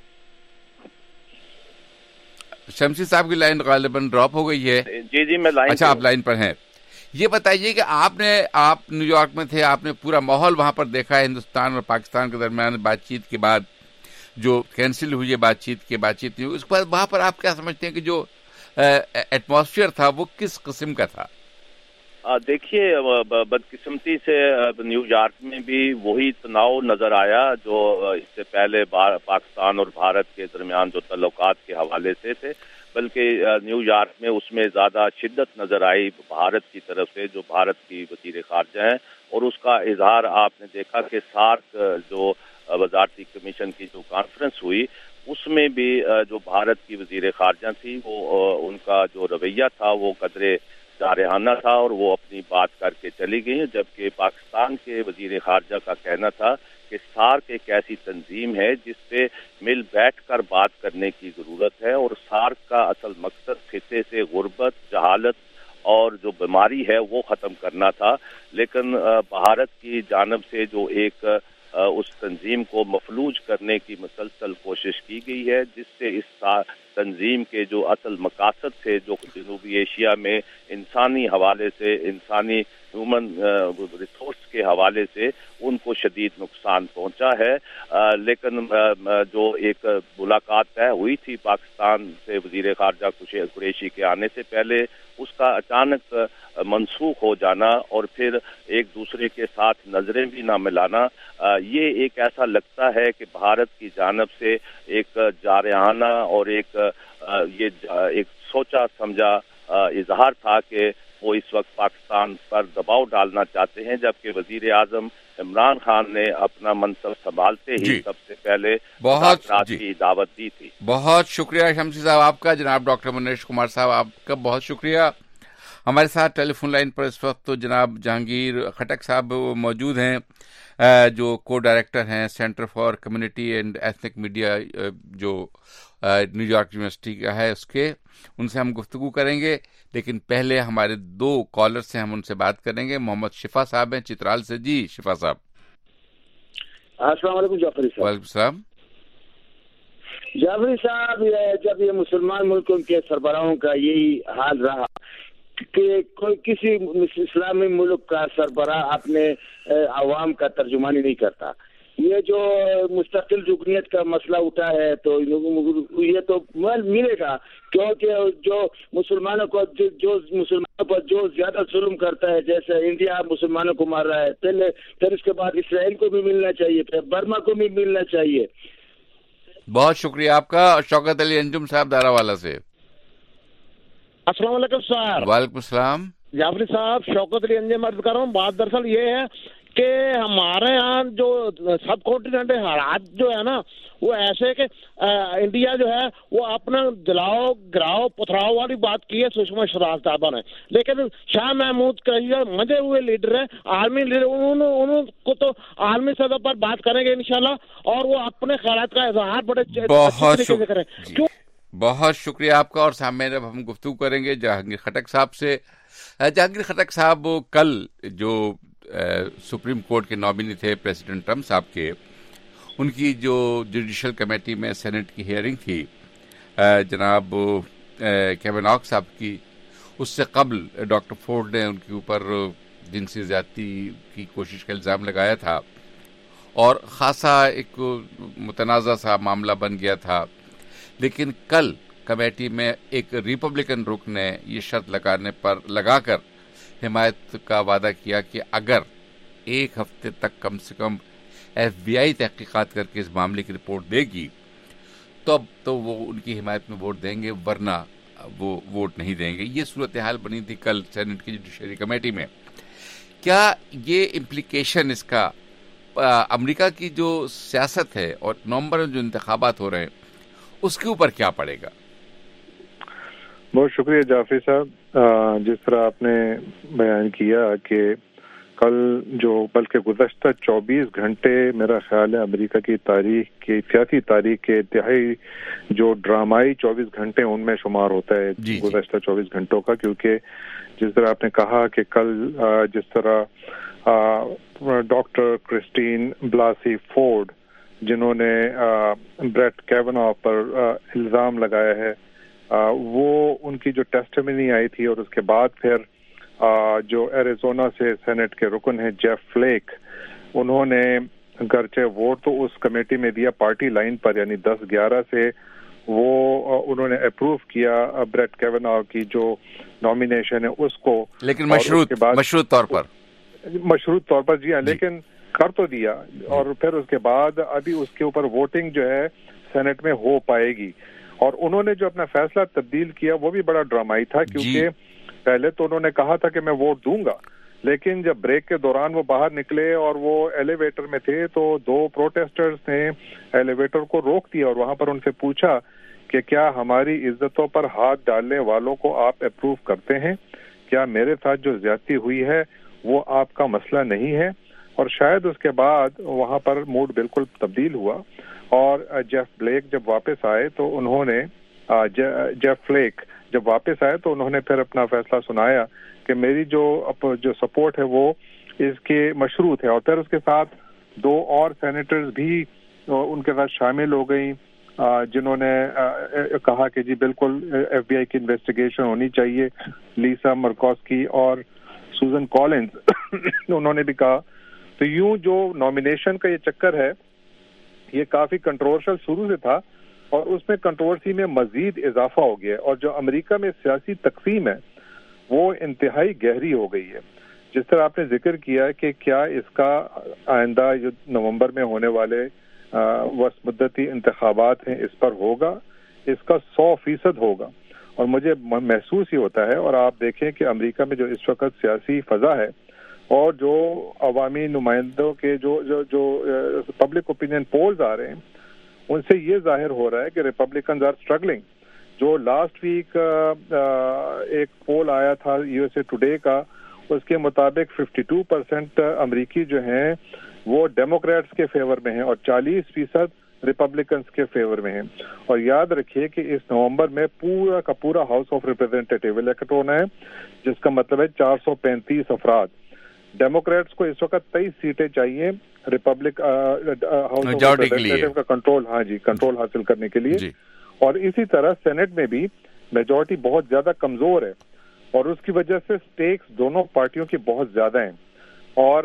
शमसी साहब की लाइन गालिबन ड्रॉप हो गई है। जी मैं लाइन। अच्छा, आप लाइन पर हैं। ये बताइए कि आप न्यूयॉर्क में थे, आपने पूरा माहौल वहां पर देखा है हिंदुस्तान और पाकिस्तान के दरमियान बातचीत के बाद जो कैंसिल हुई है बातचीत नहीं हुई, उसके बाद वहां पर आप क्या समझते हैं कि जो एटमॉस्फेयर था वो किस किस्म का था? देखिए, बदकिस्मती से न्यूयॉर्क में भी वही तनाव नजर आया जो इससे पहले पाकिस्तान और भारत के दरमियान जो तल्लुकात के हवाले से थे, बल्कि न्यूयॉर्क में उसमें ज्यादा शिद्दत नजर आई भारत की तरफ से, जो भारत की वजीर खारजा हैं। और उसका इजहार आपने देखा कि सार्क जो वजारती कमीशन की जो कॉन्फ्रेंस हुई उसमें भी जो भारत की वजीर खारजा थी वो उनका जो रवैया था वो कदरे जारहाना था और वो अपनी बात करके चली गई, जबकि पाकिस्तान के वजीर खारजा का कहना था कि सार्क एक ऐसी तंजीम है जिससे मिल बैठ कर बात करने की जरूरत है और सार्क का असल मकसद खिते से गुर्बत, जहालत और जो बीमारी है वो खत्म करना था। लेकिन भारत की जानब से जो एक उस तंजीम को मफलूज करने की मुसलसल कोशिश की गई है, जिससे इस तंजीम के जो असल मकासद थे जो जनूबी एशिया में इंसानी हवाले से, इंसानी ह्यूमन रिसोर्स के हवाले से उनको शदीद नुकसान पहुंचा है। लेकिन जो एक मुलाकात तय हुई थी पाकिस्तान से वजीर खारजा कुरैशी के आने से पहले, उसका अचानक मनसूख हो जाना और फिर एक दूसरे के साथ नजरें भी ना मिलाना, ये एक ऐसा लगता है कि भारत की जानब से एक जारहाना और एक सोचा समझा इजहार था कि वो इस वक्त पाकिस्तान पर दबाव डालना चाहते हैं, जबकि वजीर आजम इमरान खान ने अपना मनसब संभालते ही सबसे पहले बहुत की दावत दी थी। बहुत शुक्रिया शमसी साहब आपका। जनाब डॉक्टर मुनेश कुमार साहब आपका बहुत शुक्रिया। हमारे साथ टेलीफोन लाइन पर इस वक्त तो जनाब जहांगीर खटक साहब मौजूद हैं, जो को डायरेक्टर हैं centre for community and ethnic media जो न्यूयॉर्क यूनिवर्सिटी का है उसके, उनसे हम गुफ्तगू करेंगे। लेकिन पहले हमारे दो कॉलर से हम उनसे बात करेंगे। मोहम्मद शिफा साहब हैं चित्राल से। जी शिफा साहब। अस्सलाम वालेकुम जाफरी साहब। वालेकुम सलाम। जाफरी साहब, जब ये मुसलमान मुल्कों के सरबराहों का यही हाल रहा कि कोई किसी इस्लामी मुल्क का सरबराह अपने अवाम का तर्जुमानी नहीं करता, ये जो मुस्तकिल रुकनियत का मसला उठा है तो ये तो मिलेगा, क्योंकि जो मुसलमानों पर जो ज्यादा जुल्म करता है, जैसे इंडिया मुसलमानों को मार रहा है, पहले फिर उसके बाद इसराइल को भी मिलना चाहिए, फिर बर्मा को भी मिलना चाहिए। बहुत शुक्रिया आपका। शौकत अली अंजुम साहब दारावाला से। अस्सलाम वालेकुम सर। वालेकुम सलाम। जाफरी साहब, शौकत अली अंजुम अर्ज कर रहा हूँ। बात दरअसल ये है कि हमारे यहाँ जो सब कॉन्टिनेंट हालात जो है ना वो ऐसे कि इंडिया जो है वो अपना जलाओ गिराओ पथराओ वाली बात की है सुषमा स्वराज साहबा ने, लेकिन शाह महमूद मजे हुए लीडर है, आर्मी लीडर, उनको तो आर्मी सतह पर बात करेंगे इंशाल्लाह और वो अपने ख्यालात का इजहार बड़े अच्छे तरीके से करें। क्यों بہت شکریہ آپ کا. اور سامنے اب ہم گفتگو کریں گے جہانگیر خٹک صاحب سے. جہانگیر خٹک صاحب کل جو سپریم کورٹ کے نامنی تھے پریزیڈنٹ ٹرمپ صاحب کے، ان کی جو جوڈیشل کمیٹی میں سینٹ کی ہیئرنگ تھی جناب کیوناک صاحب کی، اس سے قبل ڈاکٹر فورڈ نے ان کے اوپر جنسی زیادتی کی کوشش کا الزام لگایا تھا اور خاصا ایک متنازع سا معاملہ بن گیا تھا. لیکن کل کمیٹی میں ایک ریپبلکن رکن نے یہ شرط لگا کر حمایت کا وعدہ کیا کہ اگر ایک ہفتے تک کم سے کم FBI تحقیقات کر کے اس معاملے کی رپورٹ دے گی تو وہ ان کی حمایت میں ووٹ دیں گے، ورنہ وہ ووٹ نہیں دیں گے. یہ صورتحال بنی تھی کل سینٹ کی جوڈیشری کمیٹی میں. کیا یہ امپلیکیشن اس کا امریکہ کی جو سیاست ہے اور نومبر میں جو انتخابات ہو رہے ہیں اس کے اوپر کیا پڑے گا؟ بہت شکریہ جعفری صاحب. جس طرح آپ نے بیان کیا کہ کل جو بلکہ گزشتہ 24 گھنٹے میرا خیال ہے امریکہ کی سیاسی تاریخ کے انتہائی جو ڈرامائی 24 گھنٹے ان میں شمار ہوتا ہے گزشتہ 24 گھنٹوں کا، کیونکہ جس طرح آپ نے کہا کہ کل جس طرح ڈاکٹر کرسٹین بلاسسی فورڈ جنہوں نے بریٹ کیوناہ پر الزام لگایا ہے، وہ ان کی جو ٹیسٹیمنی آئی تھی، اور اس کے بعد پھر جو ایریزونا سے سینٹ کے رکن ہیں جیف فلیک، انہوں نے گرچہ ووٹ تو اس کمیٹی میں دیا پارٹی لائن پر، یعنی 10-11 سے وہ انہوں نے اپروو کیا بریٹ کیوناہ کی جو نامینیشن ہے اس کو، لیکن مشروط طور پر جی ہاں، لیکن کر تو دیا. اور پھر اس کے بعد ابھی اس کے اوپر ووٹنگ جو ہے سینٹ میں ہو پائے گی. اور انہوں نے جو اپنا فیصلہ تبدیل کیا وہ بھی بڑا ڈرامائی تھا، کیونکہ پہلے تو انہوں نے کہا تھا کہ میں ووٹ دوں گا، لیکن جب بریک کے دوران وہ باہر نکلے اور وہ ایلیویٹر میں تھے تو 2 پروٹیسٹرز نے ایلیویٹر کو روک دیا اور وہاں پر ان سے پوچھا کہ کیا ہماری عزتوں پر ہاتھ ڈالنے والوں کو آپ اپروو کرتے ہیں؟ کیا میرے ساتھ جو زیادتی ہوئی ہے وہ آپ کا مسئلہ نہیں ہے؟ اور شاید اس کے بعد وہاں پر موڈ بالکل تبدیل ہوا، اور جیف فلیک جب واپس آئے تو انہوں نے پھر اپنا فیصلہ سنایا کہ میری جو سپورٹ ہے وہ اس کے مشروط ہے. اور پھر اس کے ساتھ 2 اور سینیٹرز بھی ان کے ساتھ شامل ہو گئیں جنہوں نے کہا کہ جی بالکل FBI کی انویسٹیگیشن ہونی چاہیے، لیسا مرکوسکی اور سوزن کولنز انہوں نے بھی کہا. تو یوں جو نامینیشن کا یہ چکر ہے یہ کافی کنٹروورشل شروع سے تھا، اور اس میں کنٹروورسی میں مزید اضافہ ہو گیا، اور جو امریکہ میں سیاسی تقسیم ہے وہ انتہائی گہری ہو گئی ہے. جس طرح آپ نے ذکر کیا کہ کیا اس کا آئندہ جو نومبر میں ہونے والے وسط مدتی انتخابات ہیں اس پر ہوگا، اس کا 100% ہوگا. اور مجھے محسوس ہی ہوتا ہے، اور آپ دیکھیں کہ امریکہ میں جو اس وقت سیاسی فضا ہے اور جو عوامی نمائندوں کے جو پبلک اوپینین پولز آ رہے ہیں ان سے یہ ظاہر ہو رہا ہے کہ ریپبلکنز آر اسٹرگلنگ. جو لاسٹ ویک ایک پول آیا تھا USA ٹوڈے کا، اس کے مطابق 52% امریکی جو ہیں وہ ڈیموکریٹس کے فیور میں ہیں اور 40% ریپبلکنز کے فیور میں ہیں. اور یاد رکھیے کہ اس نومبر میں پورا کا پورا ہاؤس آف ریپرزینٹیٹیو الیکٹ ہونا ہے، جس کا مطلب ہے 435 افراد. ڈیموکریٹس کو اس وقت 23 سیٹیں چاہیے ریپبلک ہاؤس آف ریپرزینٹیٹیو کا کنٹرول حاصل کرنے کے لیے. اور اسی طرح سینٹ میں بھی میجورٹی بہت زیادہ کمزور ہے، اور اس کی وجہ سے سٹیکس دونوں پارٹیوں کی بہت زیادہ ہیں. اور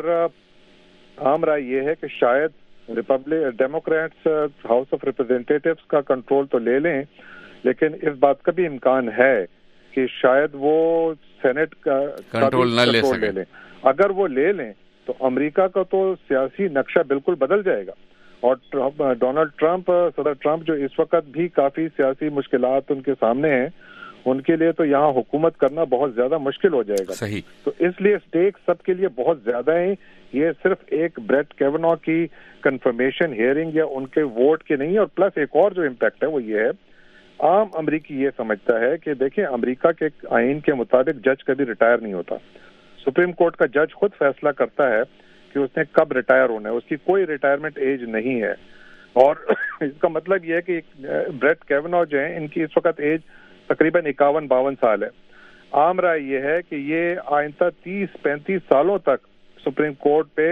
عام رائے یہ ہے کہ شاید ڈیموکریٹس ہاؤس آف ریپرزینٹیٹیوز کا کنٹرول تو لے لیں، لیکن اس بات کا بھی امکان ہے کہ شاید وہ سینٹ کا کنٹرول نہ لے لیں. اگر وہ لے لیں تو امریکہ کا تو سیاسی نقشہ بالکل بدل جائے گا. اور ڈونلڈ ٹرمپ، صدر ٹرمپ جو اس وقت بھی کافی سیاسی مشکلات ان کے سامنے ہیں، ان کے لیے تو یہاں حکومت کرنا بہت زیادہ مشکل ہو جائے گا. صحیح. تو اس لیے سٹیک سب کے لیے بہت زیادہ ہیں. یہ صرف ایک بریٹ کیوناہ کی کنفرمیشن ہیئرنگ یا ان کے ووٹ کے نہیں، اور پلس ایک اور جو امپیکٹ ہے وہ یہ ہے، عام امریکی یہ سمجھتا ہے کہ دیکھیں امریکہ کے آئین کے مطابق جج کبھی ریٹائر نہیں ہوتا. سپریم کورٹ کا جج خود فیصلہ کرتا ہے کہ اس نے کب ریٹائر ہونا ہے، اس کی کوئی ریٹائرمنٹ ایج نہیں ہے. اور اس کا مطلب یہ ہے کہ بریٹ کیونو جو ہیں ان کی اس وقت ایج تقریباً 51-52 سال ہے. عام رائے یہ ہے کہ یہ آئندہ 30-35 سالوں تک سپریم کورٹ پہ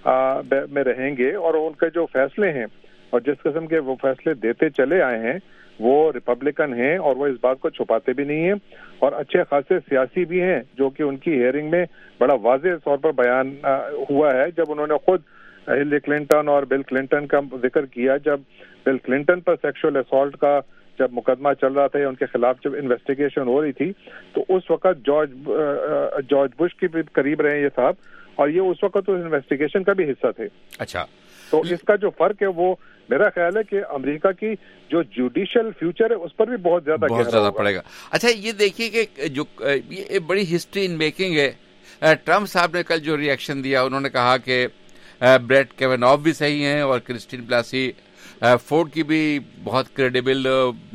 میں رہیں گے, اور ان کے جو فیصلے ہیں اور جس قسم کے وہ فیصلے دیتے چلے آئے ہیں وہ ریپبلکن ہیں, اور وہ اس بات کو چھپاتے بھی نہیں ہیں, اور اچھے خاصے سیاسی بھی ہیں, جو کہ ان کی ہیئرنگ میں بڑا واضح طور پر بیان ہوا ہے جب انہوں نے خود ہلری کلنٹن اور بل کلنٹن کا ذکر کیا. جب بل کلنٹن پر سیکشول اسالٹ کا جب مقدمہ چل رہا تھا یا ان کے خلاف جب انویسٹیگیشن ہو رہی تھی, تو اس وقت جارج بش کے بھی قریب رہے یہ صاحب, اور یہ اس وقت اس انویسٹیگیشن کا بھی حصہ تھے. اچھا, تو اس کا جو فرق ہے وہ میرا خیال ہے کہ امریکہ کی جو جوڈیشل فیوچر ہے اس پر بھی بہت زیادہ پڑے گا. اچھا, یہ دیکھیے کہ جو یہ بڑی ہسٹری ان میکنگ ہے. ٹرمپ صاحب نے کل جو ریئیکشن دیا, انہوں نے کہا کہ بریٹ کیونو بھی صحیح ہیں اور کرسٹین بلاسسی فورڈ کی بھی بہت کریڈیبل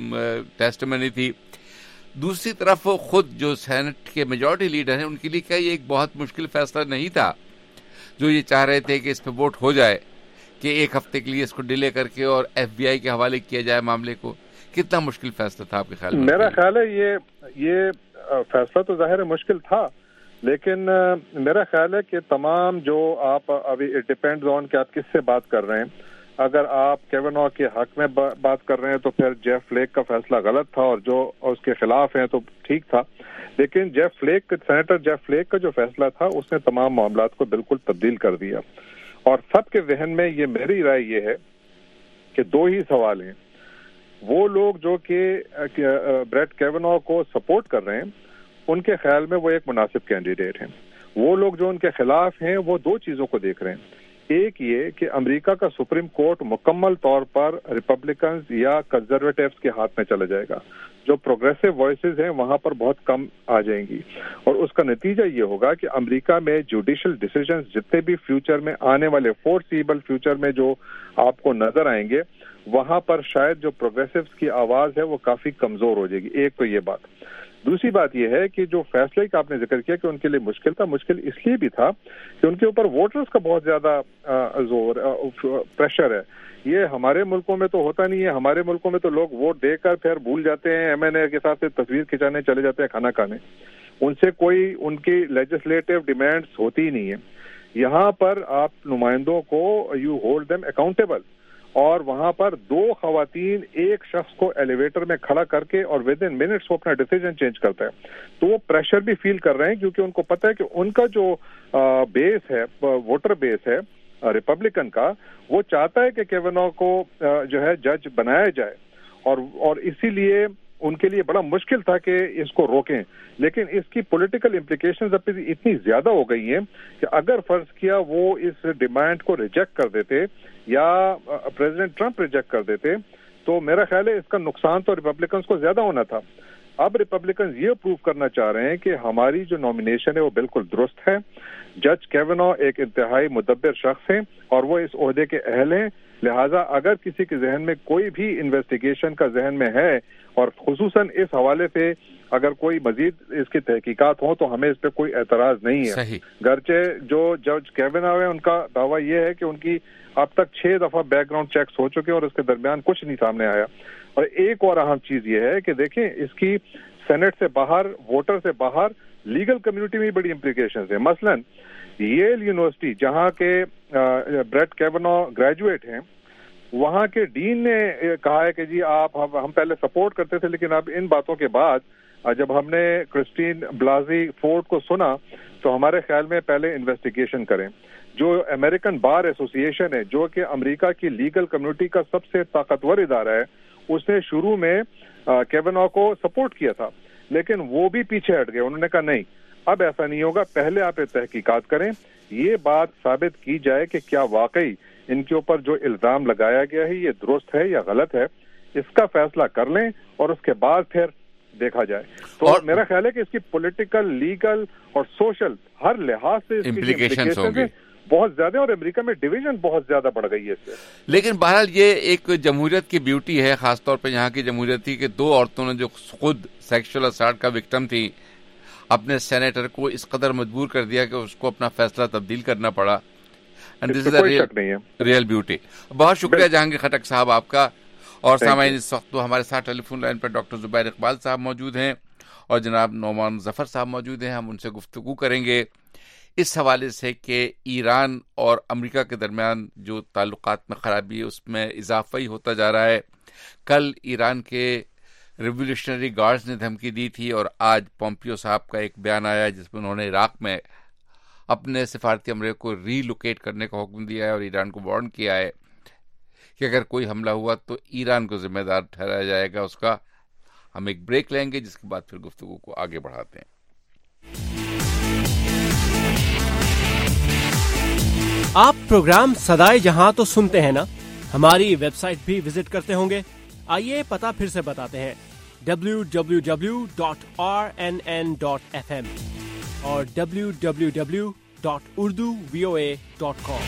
ٹیسٹمنی تھی. دوسری طرف خود جو سینٹ کے میجورٹی لیڈر ہیں ان کے لیے کیا یہ ایک بہت مشکل فیصلہ نہیں تھا, جو یہ چاہ رہے تھے کہ اس پہ ووٹ ہو جائے کہ ایک ہفتے کے لیے اس کو ڈیلے کر کے اور ایف بی آئی کے حوالے کیا جائے معاملے کو. کتنا مشکل فیصلہ تھا آپ کے خیال میں؟ میرا خیال ہے یہ فیصلہ تو ظاہر مشکل تھا, لیکن میرا خیال ہے کہ تمام جو آپ ابھی اٹ ڈیپینڈز آن کہ آپ کس سے بات کر رہے ہیں. اگر آپ کیونو کے حق میں بات کر رہے ہیں تو پھر جیف فلیک کا فیصلہ غلط تھا, اور جو اس کے خلاف ہیں تو ٹھیک تھا. لیکن سینیٹر جیف فلیک کا جو فیصلہ تھا اس نے تمام معاملات کو بالکل تبدیل کر دیا. اور سب کے ذہن میں یہ میری رائے یہ ہے کہ دو ہی سوال ہیں. وہ لوگ جو کہ بریٹ کیونو کو سپورٹ کر رہے ہیں ان کے خیال میں وہ ایک مناسب کینڈیڈیٹ ہیں. وہ لوگ جو ان کے خلاف ہیں وہ دو چیزوں کو دیکھ رہے ہیں. ایک یہ کہ امریکہ کا سپریم کورٹ مکمل طور پر ریپبلکنز یا کنزرویٹیوز کے ہاتھ میں چلا جائے گا. جو پروگریسو وائسز ہیں وہاں پر بہت کم آ جائیں گی, اور اس کا نتیجہ یہ ہوگا کہ امریکہ میں جوڈیشل ڈیسیژنز جتنے بھی فیوچر میں آنے والے فورسیبل فیوچر میں جو آپ کو نظر آئیں گے, وہاں پر شاید جو پروگریسوز کی آواز ہے وہ کافی کمزور ہو جائے گی. ایک تو یہ بات. دوسری بات یہ ہے کہ جو فیصلے کا آپ نے ذکر کیا کہ ان کے لیے مشکل تھا, مشکل اس لیے بھی تھا کہ ان کے اوپر ووٹرز کا بہت زیادہ پریشر ہے. یہ ہمارے ملکوں میں تو ہوتا نہیں ہے. ہمارے ملکوں میں تو لوگ ووٹ دے کر پھر بھول جاتے ہیں, ایم این اے کے ساتھ تصویر کھنچانے چلے جاتے ہیں کھانا کھانے. ان سے کوئی ان کی لیجسلیٹو ڈیمانڈز ہوتی ہی نہیں ہے. یہاں پر آپ نمائندوں کو یو ہولڈ دیم اکاؤنٹیبل, اور وہاں پر دو خواتین ایک شخص کو ایلیویٹر میں کھڑا کر کے اور ود ان منٹس وہ اپنا ڈیسیجن چینج کرتا ہے. تو وہ پریشر بھی فیل کر رہے ہیں کیونکہ ان کو پتہ ہے کہ ان کا جو بیس ہے, ووٹر بیس ہے ریپبلکن کا, وہ چاہتا ہے کہ کیونو کو جو ہے جج بنایا جائے, اور اسی لیے ان کے لیے بڑا مشکل تھا کہ اس کو روکیں. لیکن اس کی پولیٹیکل امپلیکیشنز اب اتنی زیادہ ہو گئی ہیں کہ اگر فرض کیا وہ اس ڈیمانڈ کو ریجیکٹ کر دیتے یا پریزیڈنٹ ٹرمپ ریجیکٹ کر دیتے تو میرا خیال ہے اس کا نقصان تو ریپبلکنز کو زیادہ ہونا تھا. اب ریپبلکنز یہ پروو کرنا چاہ رہے ہیں کہ ہماری جو نامینیشن ہے وہ بالکل درست ہے. جج کیونو ایک انتہائی مدبر شخص ہیں اور وہ اس عہدے کے اہل ہیں. لہٰذا اگر کسی کے ذہن میں کوئی بھی انویسٹیگیشن کا ذہن میں ہے, اور خصوصاً اس حوالے سے اگر کوئی مزید اس کی تحقیقات ہوں تو ہمیں اس پہ کوئی اعتراض نہیں ہے. گرچہ جو جج کیونو ہے ان کا دعویٰ یہ ہے کہ ان کی اب تک 6 دفعہ بیک گراؤنڈ چیکس ہو چکے ہیں اور اس کے درمیان کچھ نہیں سامنے آیا. اور ایک اور اہم چیز یہ ہے کہ دیکھیں اس کی سینٹ سے باہر, ووٹر سے باہر لیگل کمیونٹی میں بڑی امپلیکیشنز ہیں. مثلاً ییل یونیورسٹی جہاں کے بریٹ کیونو گریجویٹ ہیں, وہاں کے ڈین نے کہا ہے کہ جی آپ ہم پہلے سپورٹ کرتے تھے لیکن اب ان باتوں کے بعد جب ہم نے کرسٹین بلاسسی فورڈ کو سنا تو ہمارے خیال میں پہلے انویسٹیگیشن کریں. جو امریکن بار ایسوسی ایشن ہے جو کہ امریکہ کی لیگل کمیونٹی کا سب سے طاقتور ادارہ ہے, اس نے شروع میں کیونو کو سپورٹ کیا تھا لیکن وہ بھی پیچھے ہٹ گئے. انہوں نے کہا نہیں, اب ایسا نہیں ہوگا, پہلے آپ تحقیقات کریں, یہ بات ثابت کی جائے کہ کیا واقعی ان کے اوپر جو الزام لگایا گیا ہے یہ درست ہے یا غلط ہے. اس کا فیصلہ کر لیں اور اس کے بعد پھر دیکھا جائے. تو میرا خیال ہے کہ اس کی پولیٹیکل, لیگل اور سوشل ہر لحاظ سے امپلیکیشنز ہوں گے بہت زیادہ, اور امریکہ میں ڈویژن بہت زیادہ بڑھ گئی ہے اس سے. لیکن بہرحال یہ ایک جمہوریت کی بیوٹی ہے, خاص طور پہ یہاں کی جمہوریت تھی کہ 2 عورتوں نے جو خود سیکشل اسالٹ کا وکٹم تھی اپنے سینیٹر کو اس قدر مجبور کر دیا کہ اس کو اپنا فیصلہ تبدیل کرنا پڑا. And this is a real beauty. बहुत शुक्रिया जहांगीर खटक साहब आपका। और सामाइन इस वक्त तो हमारे साथ टेलीफोन लाइन पर डॉक्टर जुबैर इकबाल साहब मौजूद हैं और जनाब नोमान जफर साहब मौजूद हैं। हम उनसे गुफ्तगू करेंगे इस हवाले से कि ईरान और अमेरिका के दरमियान जो ताल्लुकात में खराबी है उसमें इजाफा ही होता जा रहा है। कल ईरान के रिवोल्यूशनरी गार्ड्स ने धमकी दी थी और आज पोम्पियो साहब का एक बयान आया जिसमें उन्होंने इराक में अपने सिफारती अमले को रीलोकेट करने का हुक्म दिया है और ईरान को वार्न किया है कि अगर कोई हमला हुआ तो ईरान को जिम्मेदार ठहराया जाएगा उसका। हम एक ब्रेक लेंगे जिसके बाद फिर गुफ्तगू को आगे बढ़ाते हैं। आप प्रोग्राम सदाए जहां तो सुनते हैं ना, हमारी वेबसाइट भी विजिट करते होंगे। आइए पता फिर से बताते हैं, www.rnn.fm और www.urduvoa.com।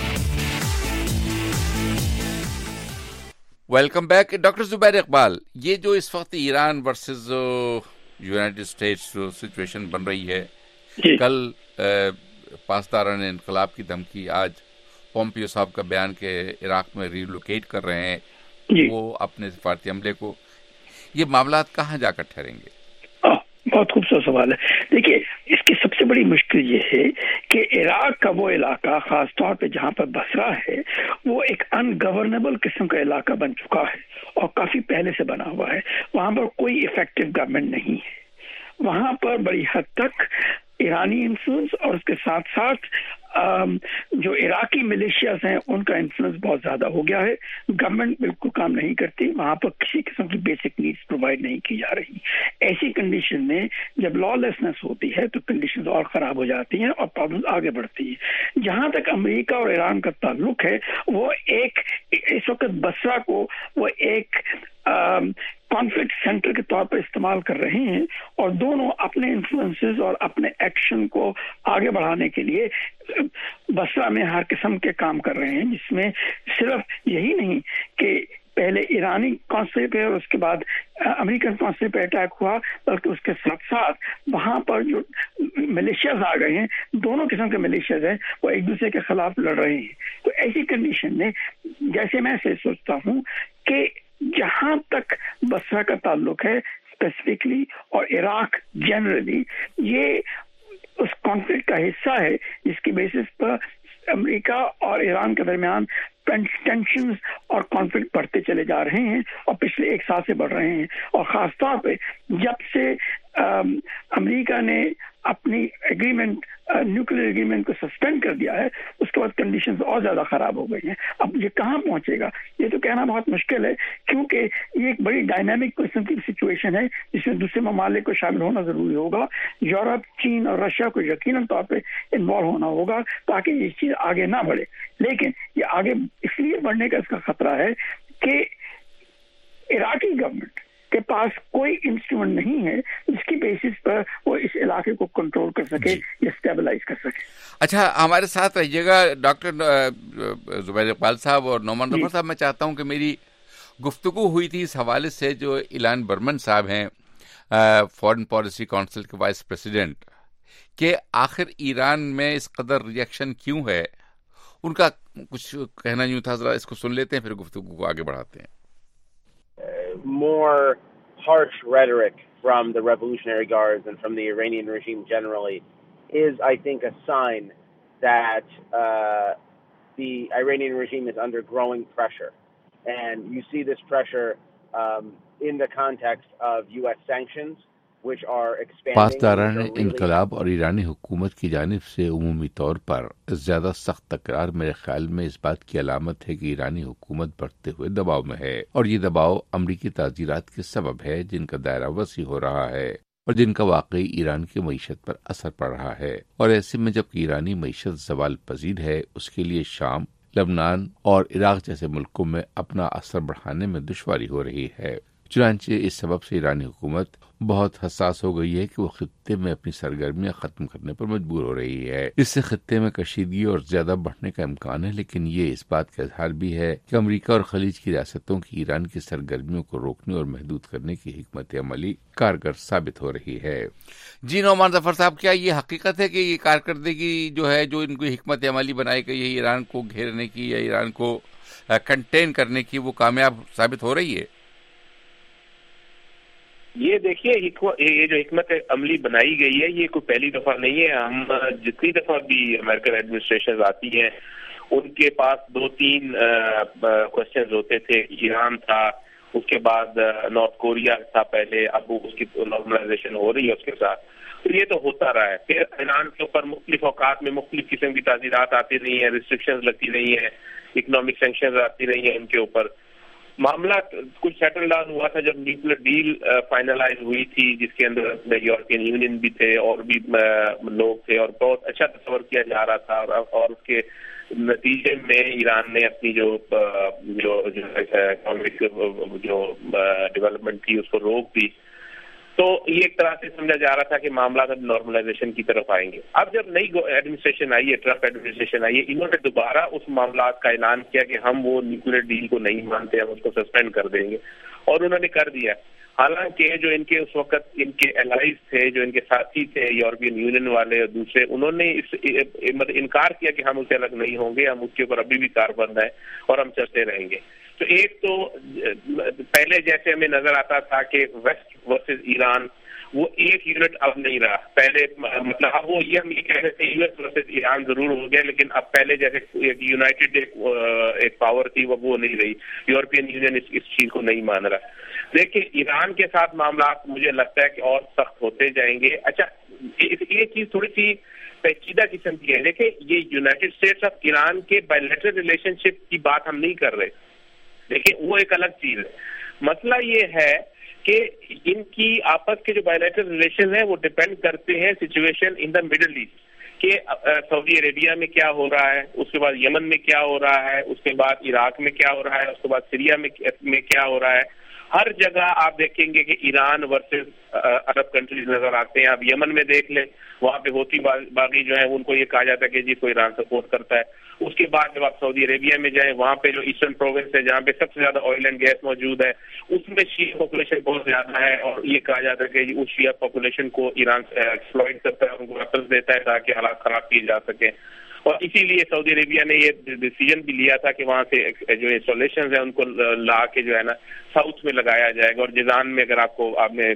Welcome back. Doctor Zubair Iqbal, ये जो इस वक्त Iran versus United States situation बन रही है, कल पासदारान इनकलाब की धमकी, आज पोम्पियो साहब का बयान के इराक में रीलोकेट कर रहे हैं वो अपने सिफारती अमले को, ये मामला कहाँ जाकर ठहरेंगे? बहुत खूबसूरत सवाल है। देखिए, इसकी सबसे बड़ी मुश्किल ये है कि इराक का वो इलाका, खास तौर पे जहाँ पर बसरा है, वो एक अनगवर्नेबल किस्म का इलाका बन चुका है और काफी पहले से बना हुआ है। वहाँ पर कोई इफेक्टिव गवर्नमेंट नहीं है। वहाँ पर बड़ी हद तक ईरानी इन्फ्लुएंस और उसके साथ साथ जो इराकी मिलिशियाज हैं उनका इन्फ्लुएंस बहुत ज्यादा हो गया है। गवर्नमेंट बिल्कुल काम नहीं करती, वहां पर किसी किस्म की बेसिक नीड्स प्रोवाइड नहीं की जा रही। ऐसी कंडीशन में जब लॉलेसनेस होती है तो कंडीशंस और खराब हो जाती हैं और प्रॉब्लम्स आगे बढ़ती है। जहां तक अमेरिका और ईरान का ताल्लुक है, वो एक इस वक्त बसरा को वो एक कॉन्फ्लिक्ट सेंटर के तौर पर इस्तेमाल कर रहे हैं और दोनों अपने इन्फ्लुएंसेस और अपने एक्शन को आगे बढ़ाने के लिए बसरा में हर किस्म के काम कर रहे हैं, जिसमें सिर्फ यही नहीं कि पहले ईरानी कॉन्सुलेट पे और उसके बाद अमेरिकन कॉन्सुलेट पे अटैक हुआ, बल्कि उसके साथ साथ वहां पर जो मिलिशियाज आ गए हैं, दोनों किस्म के मिलिशियाज हैं, वो एक दूसरे के खिलाफ लड़ रहे हैं। तो ऐसी कंडीशन में जैसे मैं से सोचता हूँ कि जहां तक बसरा का ताल्लुक है स्पेसिफिकली और इराक जनरली, ये उस कॉन्फ्लिक्ट का हिस्सा है जिसकी बेसिस पर अमेरिका और ईरान के दरमियान टेंशंस और कॉन्फ्लिक्ट बढ़ते चले जा रहे हैं और पिछले एक साल से बढ़ रहे हैं। और खास तौर पे जब से अमेरिका ने अपनी एग्रीमेंट, न्यूक्लियर एग्रीमेंट को सस्पेंड कर दिया है, उसके बाद कंडीशंस और ज्यादा खराब हो गई हैं। अब ये कहाँ पहुंचेगा ये तो कहना बहुत मुश्किल है, क्योंकि ये एक बड़ी डायनामिक किस्म की सिचुएशन है जिसमें दूसरे ममालिक को शामिल होना जरूरी होगा। यूरोप, चीन और रशिया को यकीनन तौर पे इन्वॉल्व होना होगा ताकि ये चीज आगे ना बढ़े। लेकिन ये आगे इसलिए बढ़ने का इसका खतरा है कि इराकी गवर्नमेंट के पास कोई इंस्ट्रूमेंट नहीं है जिसकी बेसिस पर वो इस इलाके को कंट्रोल कर सके या स्टेबलाइज कर सके। अच्छा, हमारे साथ रहिएगा डॉक्टर जुबैर इकबाल साहब और नोमान जफर साहब। मैं चाहता हूं कि मेरी गुफ्तगू हुई थी इस हवाले से जो इलान बर्मन साहब हैं, फॉरेन पॉलिसी काउंसिल के वाइस प्रेसिडेंट, कि आखिर ईरान में इस कदर रिएक्शन क्यों है, उनका कुछ कहना यूं था। जरा इसको सुन लेते हैं, फिर गुफ्तगू को आगे बढ़ाते हैं। More harsh rhetoric from the Revolutionary Guards and from the Iranian regime generally is, I think, a sign that the Iranian regime is under growing pressure. And you see this pressure in the context of U.S. sanctions, which are expanding. पासदारान इनकलाब और ईरानी हुकूमत की जानिब से उमूमी तौर पर ज्यादा सख्त तकरार मेरे ख्याल में इस बात की अलामत है कि ईरानी हुकूमत बढ़ते हुए दबाव में है और ये दबाव अमरीकी ताज़ीरात के सबब है जिनका दायरा वसी हो रहा है और जिनका वाकई ईरान की मईशत पर असर पड़ रहा है। और ऐसे में जबकि ईरानी मईशत ज़वाल पजीर है, उसके लिए शाम, लबनान और इराक जैसे मुल्कों में अपना असर बढ़ाने में दुश्वारी हो रही है। चुनांचे इस सबब से ईरानी हुकूमत बहुत हसास हो गई है कि वो खित्ते में अपनी सरगर्मियां खत्म करने पर मजबूर हो रही है। इससे खित्ते में कशीदगी और ज्यादा बढ़ने का इम्कान है, लेकिन ये इस बात का इजहार भी है कि अमेरिका और खलीज की रियासतों की ईरान की सरगर्मियों को रोकने और महदूद करने की हिकमत अमली कारगर साबित हो रही है। जी नौमान जफर साहब, क्या ये हकीकत है कि ये कारकर्दगी जो है, जो इनको हिकमत अमली बनाई गई है ईरान को घेरने की या ईरान को कंटेन करने की, वो कामयाब साबित हो रही है? ये देखिए, ये जो हिकमत अमली बनाई गई है ये कोई पहली दफा नहीं है। हम जितनी दफा भी अमेरिकन एडमिनिस्ट्रेशन आती हैं उनके पास 2-3 क्वेश्चंस होते थे। ईरान था, उसके बाद नॉर्थ कोरिया था पहले, अब उसकी नॉर्मलाइजेशन हो रही है उसके साथ। तो ये तो होता रहा है। फिर ईरान के ऊपर मुख्तलिफ औकात में मुख्तलिफ किस्म की ताज़ीरात आती रही हैं, रिस्ट्रिक्शंस लगती रही हैं, इकोनॉमिक सैंक्शंस आती रही हैं उनके ऊपर। मामला कुछ सेटल डाउन हुआ था जब न्यूक्लियर डील फाइनलाइज हुई थी, जिसके अंदर यूरोपियन यूनियन भी थे और भी लोग थे और बहुत अच्छा तस्वर किया जा रहा था, और उसके नतीजे में ईरान ने अपनी जो इकोनॉमिक जो डेवलपमेंट थी उसको रोक दी। तो ये एक तरह से समझा जा रहा था कि मामला अब नॉर्मलाइजेशन की तरफ आएंगे। अब जब नई एडमिनिस्ट्रेशन आई है, ट्रम्प एडमिनिस्ट्रेशन आई है, इन्होंने दोबारा उस मामला का ऐलान किया कि हम वो न्यूक्लियर डील को नहीं मानते, हम उसको सस्पेंड कर देंगे, और उन्होंने कर दिया। हालांकि जो इनके उस वक्त इनके एलाइज थे, जो इनके साथी थे यूरोपियन यूनियन वाले और दूसरे, उन्होंने मतलब इनकार किया कि हम उससे अलग नहीं होंगे, हम उसके ऊपर अभी भी कारबंद है और हम चलते रहेंगे। तो एक तो पहले जैसे हमें नजर आता था कि वेस्ट वर्सेस ईरान, वो एक यूनिट अब नहीं रहा। पहले मतलब अब वो ये हम ये कह रहे थे यूएस वर्सेस ईरान जरूर हो गया, लेकिन अब पहले जैसे एक यूनाइटेड एक पावर थी वो नहीं रही। यूरोपियन यूनियन इस चीज को नहीं मान रहा। देखिए, ईरान के साथ मामला मुझे लगता है कि और सख्त होते जाएंगे। अच्छा, ये चीज थोड़ी सी पेचीदा किस्म की है। देखिए, ये यूनाइटेड स्टेट्स ऑफ ईरान के बायलैटरल रिलेशनशिप की बात हम नहीं कर रहे। देखिए, वो एक अलग चीज है। मसला ये है कि इनकी आपस के जो बायलैटरल रिलेशन है वो डिपेंड करते हैं situation in the Middle East कि सऊदी अरेबिया में क्या हो रहा है, उसके बाद यमन में क्या हो रहा है, उसके बाद इराक में क्या हो रहा है, उसके बाद सीरिया में क्या हो रहा है। हर जगह आप देखेंगे कि ईरान वर्सेस अरब कंट्रीज नजर आते हैं। आप यमन में देख लें, वहां पे होती बागी जो है उनको ये कहा जाता है कि जी कोई ईरान सपोर्ट करता है। उसके बाद जब आप सऊदी अरेबिया में जाएं, वहां पे जो ईस्टर्न प्रोविंस है जहां पे सबसे ज्यादा ऑयल एंड गैस मौजूद है, उसमें शिया पॉपुलेशन बहुत ज्यादा है, और ये कहा जाता है कि उस शिया पॉपुलेशन को ईरान एक्सप्लॉइट करता है, उनको वेपन्स देता है ताकि हालात खराब किए जा सके। और इसीलिए सऊदी अरेबिया ने ये डिसीजन भी लिया था कि वहां से जो इंस्टॉलेशन है उनको ला के जो है ना साउथ में लगाया जाएगा। और जिजान में अगर आपने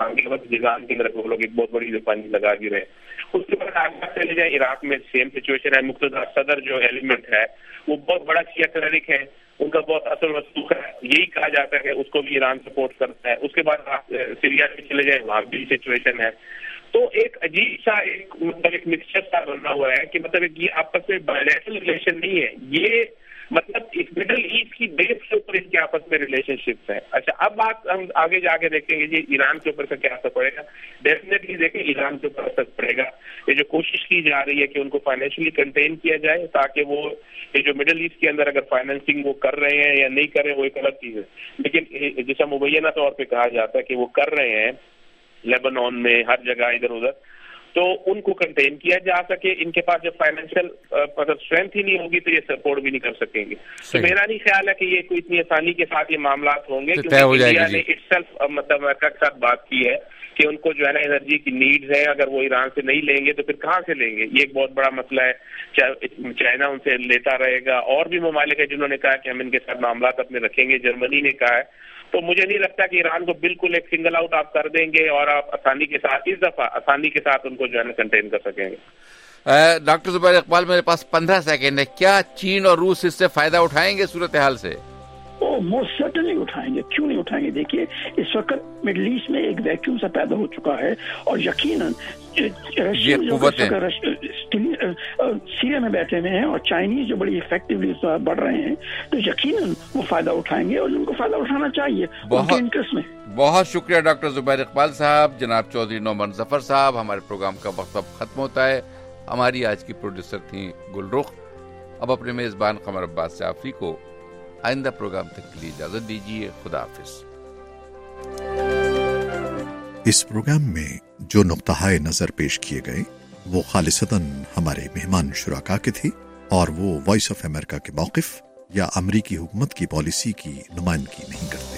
जिजान के अंदर वो लोग एक बहुत बड़ी पानी लगा भी रहे। उसके बाद आगे चले जाए, इराक में सेम सिचुएशन है। मुक्तदा सदर जो एलिमेंट है वो बहुत बड़ा शिया क्लरिक है, उनका बहुत असर वसूख है, यही कहा जाता है कि उसको भी ईरान सपोर्ट करता है। उसके बाद सीरिया में चले जाए, वहां भी सिचुएशन है। तो एक अजीब सा एक मिक्सचर सा बना हुआ है कि मतलब ये आपस में बायलैटरल रिलेशन नहीं है, ये मतलब इस मिडिल ईस्ट की बेस के ऊपर इनके आपस में रिलेशनशिप है। अच्छा, अब बात हम आगे जाके देखेंगे जी ईरान के ऊपर क्या असर पड़ेगा। डेफिनेटली देखें ईरान के ऊपर असर पड़ेगा। ये जो कोशिश की जा रही है कि उनको फाइनेंशियली कंटेन किया जाए ताकि वो ये जो मिडिल ईस्ट के अंदर अगर फाइनेंसिंग वो कर रहे हैं या नहीं कर रहे हैं वो एक अलग चीज है, लेकिन जैसा मुबैना तौर पर कहा जाता है कि वो कर रहे हैं लेबनान में, हर जगह इधर उधर, तो उनको कंटेन किया जा सके। इनके पास जब फाइनेंशियल मतलब स्ट्रेंथ ही नहीं होगी तो ये सपोर्ट भी नहीं कर सकेंगे। तो मेरा नहीं ख्याल है कि ये कोई इतनी आसानी के साथ ये मामला होंगे, क्योंकि इंडिया ने इटसेल्फ मतलब अमेरिका के साथ बात की है कि उनको जो है ना एनर्जी की नीड्स है, अगर वो ईरान से नहीं लेंगे तो फिर कहाँ से लेंगे। ये एक बहुत बड़ा मसला है। चाइना उनसे लेता रहेगा, और भी ममालिक है जिन्होंने कहा कि हम इनके साथ मामला अपने रखेंगे। जर्मनी ने कहा है। तो मुझे नहीं लगता कि ईरान को बिल्कुल एक सिंगल आउट आप कर देंगे और आप आसानी के साथ इस दफा आसानी के साथ उनको जो है ना कंटेन कर सकेंगे। डॉक्टर जुबैर इकबाल, मेरे पास 15 सेकेंड है। क्या चीन और रूस इससे फायदा उठाएंगे सूरत हाल से? मोस्ट सर्टेनली उठाएंगे, क्यों नहीं उठाएंगे। देखिए, इस वक्त मिडिल ईस्ट में एक वैक्यूम सा पैदा हो चुका है और यकीनन सीरिया में बैठे हुए हैं और चाइनीज जो बड़ी इफेक्टिवली बढ़ रहे हैं, तो यकीनन वो फायदा उठाएंगे और उनको फायदा उठाना चाहिए उनके इंटरेस्ट में। बहुत शुक्रिया डॉक्टर जुबैर इकबाल साहब। जनाब चौधरी नौमान जफर साहब, हमारे प्रोग्राम का वक्त अब खत्म होता है। हमारी आज की प्रोड्यूसर थी गुलरुख। अब अपने मेजबान कमर अब्बास जाफरी को आइंदा प्रोग्राम तक के लिए इजाजत दीजिए। खुदा हाफिज। اس پروگرام میں جو نقطۂ نظر پیش کیے گئے وہ خالصتاً ہمارے مہمان شرکاء کے تھے اور وہ وائس آف امریکہ کے موقف یا امریکی حکومت کی پالیسی کی نمائندگی نہیں کرتے۔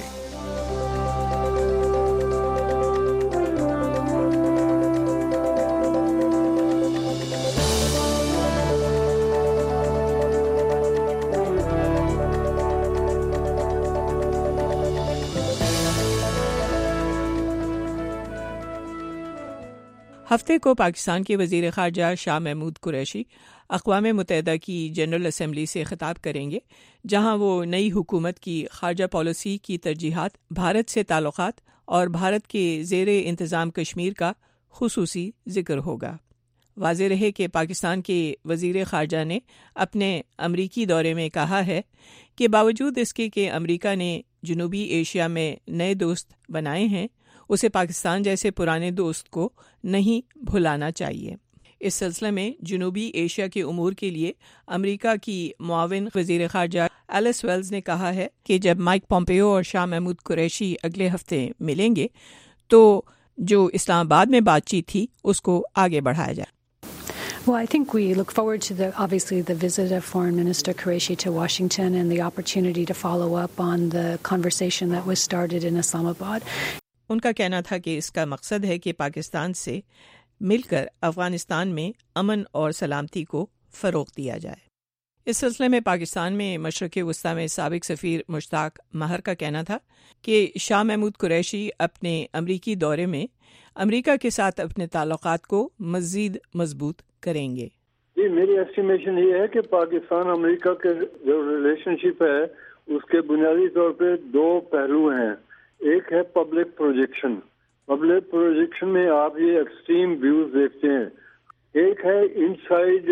ہفتے کو پاکستان کے وزیر خارجہ شاہ محمود قریشی اقوام متحدہ کی جنرل اسمبلی سے خطاب کریں گے، جہاں وہ نئی حکومت کی خارجہ پالیسی کی ترجیحات، بھارت سے تعلقات اور بھارت کے زیر انتظام کشمیر کا خصوصی ذکر ہوگا۔ واضح رہے کہ پاکستان کے وزیر خارجہ نے اپنے امریکی دورے میں کہا ہے کہ باوجود اس کے کہ امریکہ نے جنوبی ایشیا میں نئے دوست بنائے ہیں، اسے پاکستان جیسے پرانے دوست کو نہیں بھلانا چاہیے۔ اس سلسلے میں جنوبی ایشیا کے امور کے لیے امریکہ کی معاون وزیر خارجہ ایلس ویلز نے کہا ہے کہ جب مائک پومپیو اور شاہ محمود قریشی اگلے ہفتے ملیں گے تو جو اسلام آباد میں بات چیت تھی اس کو آگے بڑھایا جائے۔ Well, I think we look forward to obviously the visit of Foreign Minister Qureshi to Washington and the opportunity to follow up on the conversation that was started in Islamabad. ان کا کہنا تھا کہ اس کا مقصد ہے کہ پاکستان سے مل کر افغانستان میں امن اور سلامتی کو فروغ دیا جائے۔ اس سلسلے میں پاکستان میں مشرق وسطیٰ میں سابق سفیر مشتاق ماہر کا کہنا تھا کہ شاہ محمود قریشی اپنے امریکی دورے میں امریکہ کے ساتھ اپنے تعلقات کو مزید مضبوط کریں گے۔ جی، میری ایسٹیمیشن یہ ہے کہ پاکستان امریکہ کے جو ریلیشن شپ ہے اس کے بنیادی طور پہ دو پہلو ہیں۔ ایک ہے پبلک پروجیکشن۔ پبلک پروجیکشن میں آپ یہ ایکسٹریم ویوز دیکھتے ہیں۔ ایک ہے انسائیڈ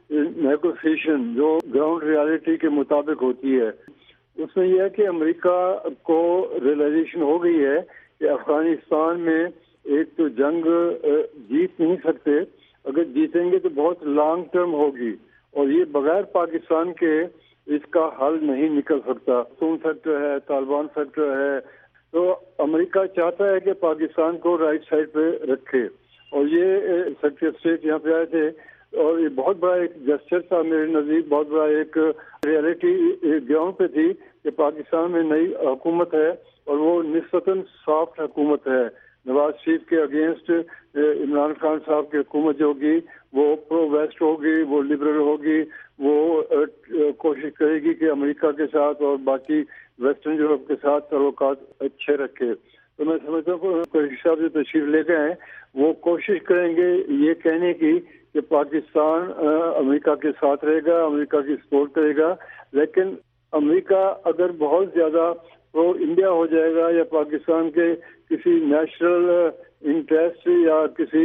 نیگوسیشن جو گراؤنڈ ریالٹی کے مطابق ہوتی ہے۔ اس میں یہ ہے کہ امریکہ کو ریئلائزیشن ہو گئی ہے کہ افغانستان میں ایک تو جنگ جیت نہیں سکتے، اگر جیتیں گے تو بہت لانگ ٹرم ہوگی، اور یہ بغیر پاکستان کے اس کا حل نہیں نکل سکتا۔ سون فیکٹر ہے، طالبان فیکٹر ہے، تو امریکہ چاہتا ہے کہ پاکستان کو رائٹ سائڈ پہ رکھے، اور یہ سیکریٹری آف اسٹیٹ یہاں پہ آئے تھے اور یہ بہت بڑا ایک جسچر تھا میرے نزدیک، بہت بڑا ایک ریئلٹی گراؤنڈ پہ تھی کہ پاکستان میں نئی حکومت ہے اور وہ نسبتاً سافٹ حکومت ہے۔ نواز شریف کے اگینسٹ عمران خان صاحب کی حکومت جو ہوگی وہ پرو ویسٹ ہوگی، وہ لبرل ہوگی، وہ کوشش کرے گی کہ امریکہ کے ساتھ اور باقی ویسٹرن یورپ کے ساتھ تعلقات اچھے رکھے۔ تو میں سمجھتا ہوں قریشی صاحب جو تشریف لے گئے ہیں وہ کوشش کریں گے یہ کہنے کی کہ پاکستان امریکہ کے ساتھ رہے گا، امریکہ کی سپورٹ کرے گا، لیکن امریکہ اگر بہت زیادہ پرو انڈیا ہو جائے گا یا پاکستان کے کسی نیشنل انٹرسٹ یا کسی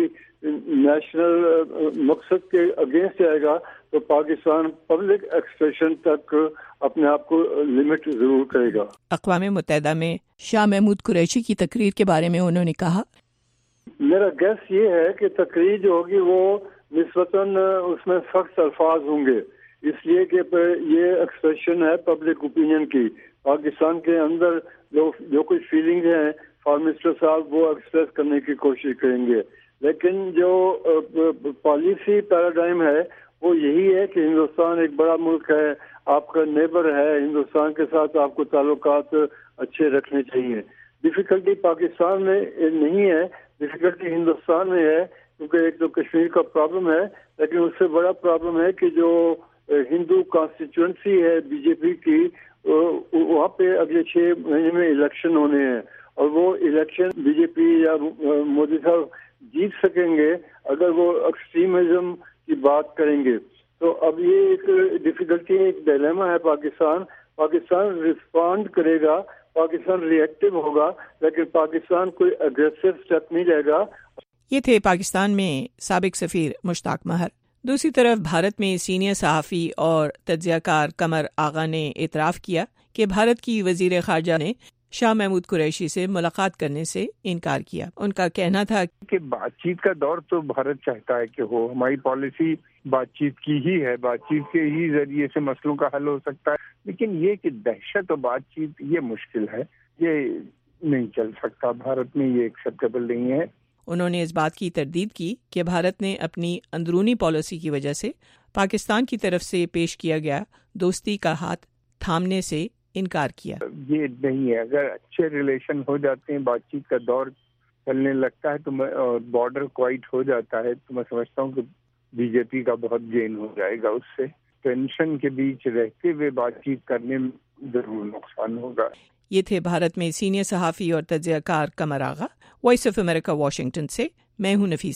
نیشنل مقصد کے اگینسٹ جائے گا تو پاکستان پبلک ایکسپریشن تک اپنے آپ کو لمٹ ضرور کرے گا۔ اقوام متحدہ میں شاہ محمود قریشی کی تقریر کے بارے میں انہوں نے کہا، میرا گیس یہ ہے کہ تقریر جو ہوگی وہ نسبتاً اس میں سخت الفاظ ہوں گے، اس لیے کہ یہ ایکسپریشن ہے پبلک اوپینین کی۔ پاکستان کے اندر جو کچھ فیلنگز ہیں فارم منسٹر صاحب وہ ایکسپریس کرنے کی کوشش کریں گے، لیکن جو پالیسی پیراڈائم ہے وہ یہی ہے کہ ہندوستان ایک بڑا ملک ہے، آپ کا نیبر ہے، ہندوستان کے ساتھ آپ کو تعلقات اچھے رکھنے چاہیے۔ ڈیفیکلٹی پاکستان میں نہیں ہے، ڈیفیکلٹی ہندوستان میں ہے، کیونکہ ایک تو کشمیر کا پرابلم ہے، لیکن اس سے بڑا پرابلم ہے کہ جو ہندو کانسٹیچوئنسی ہے بی جے پی کی، وہاں پہ اگلے 6 مہینے میں الیکشن ہونے ہیں، اور وہ الیکشن بی جے پی یا مودی صاحب جیت سکیں گے اگر وہ ایکسٹریمزم کی بات کریں گے۔ تو اب یہ ایک ڈیفیکلٹی، ایک ڈیلیما ہے۔ پاکستان رسپونڈ کرے گا، پاکستان ری ایکٹیو ہوگا، لیکن پاکستان کوئی اگریسو اسٹیپ نہیں لے گا۔ یہ تھے پاکستان میں سابق سفیر مشتاق ماہر۔ دوسری طرف بھارت میں سینئر صحافی اور تجزیہ کار قمر آغا نے اعتراف کیا کہ بھارت کی وزیر خارجہ نے شاہ محمود قریشی سے ملاقات کرنے سے انکار کیا۔ ان کا کہنا تھا کہ بات چیت کا دور تو بھارت چاہتا ہے کہ ہو، ہماری پالیسی بات چیت کی ہی ہے، بات چیت کے ہی ذریعے سے مسئلوں کا حل ہو سکتا ہے، لیکن یہ کہ دہشت اور بات چیت یہ مشکل ہے۔ یہ نہیں چل سکتا. بھارت میں یہ ایکسیپٹیبل نہیں ہے. انہوں نے اس بات کی تردید کی کہ بھارت نے اپنی اندرونی پالیسی کی وجہ سے پاکستان کی طرف سے پیش کیا گیا دوستی کا ہاتھ تھامنے سے انکار کیا. یہ نہیں ہے. اگر اچھے ریلیشن ہو جاتے ہیں, بات چیت کا دور چلنے لگتا ہے تو بارڈر کوائٹ ہو جاتا ہے, تو میں سمجھتا ہوں کہ بی جے پی کا بہت گین ہو جائے گا. اس سے ٹینشن کے بیچ رہتے ہوئے بات چیت کرنے میں ضرور نقصان ہوگا. یہ تھے بھارت میں سینئر صحافی اور تجزیہ کار Qamar Agha. Voice of America Washington سے میں ہوں نفیس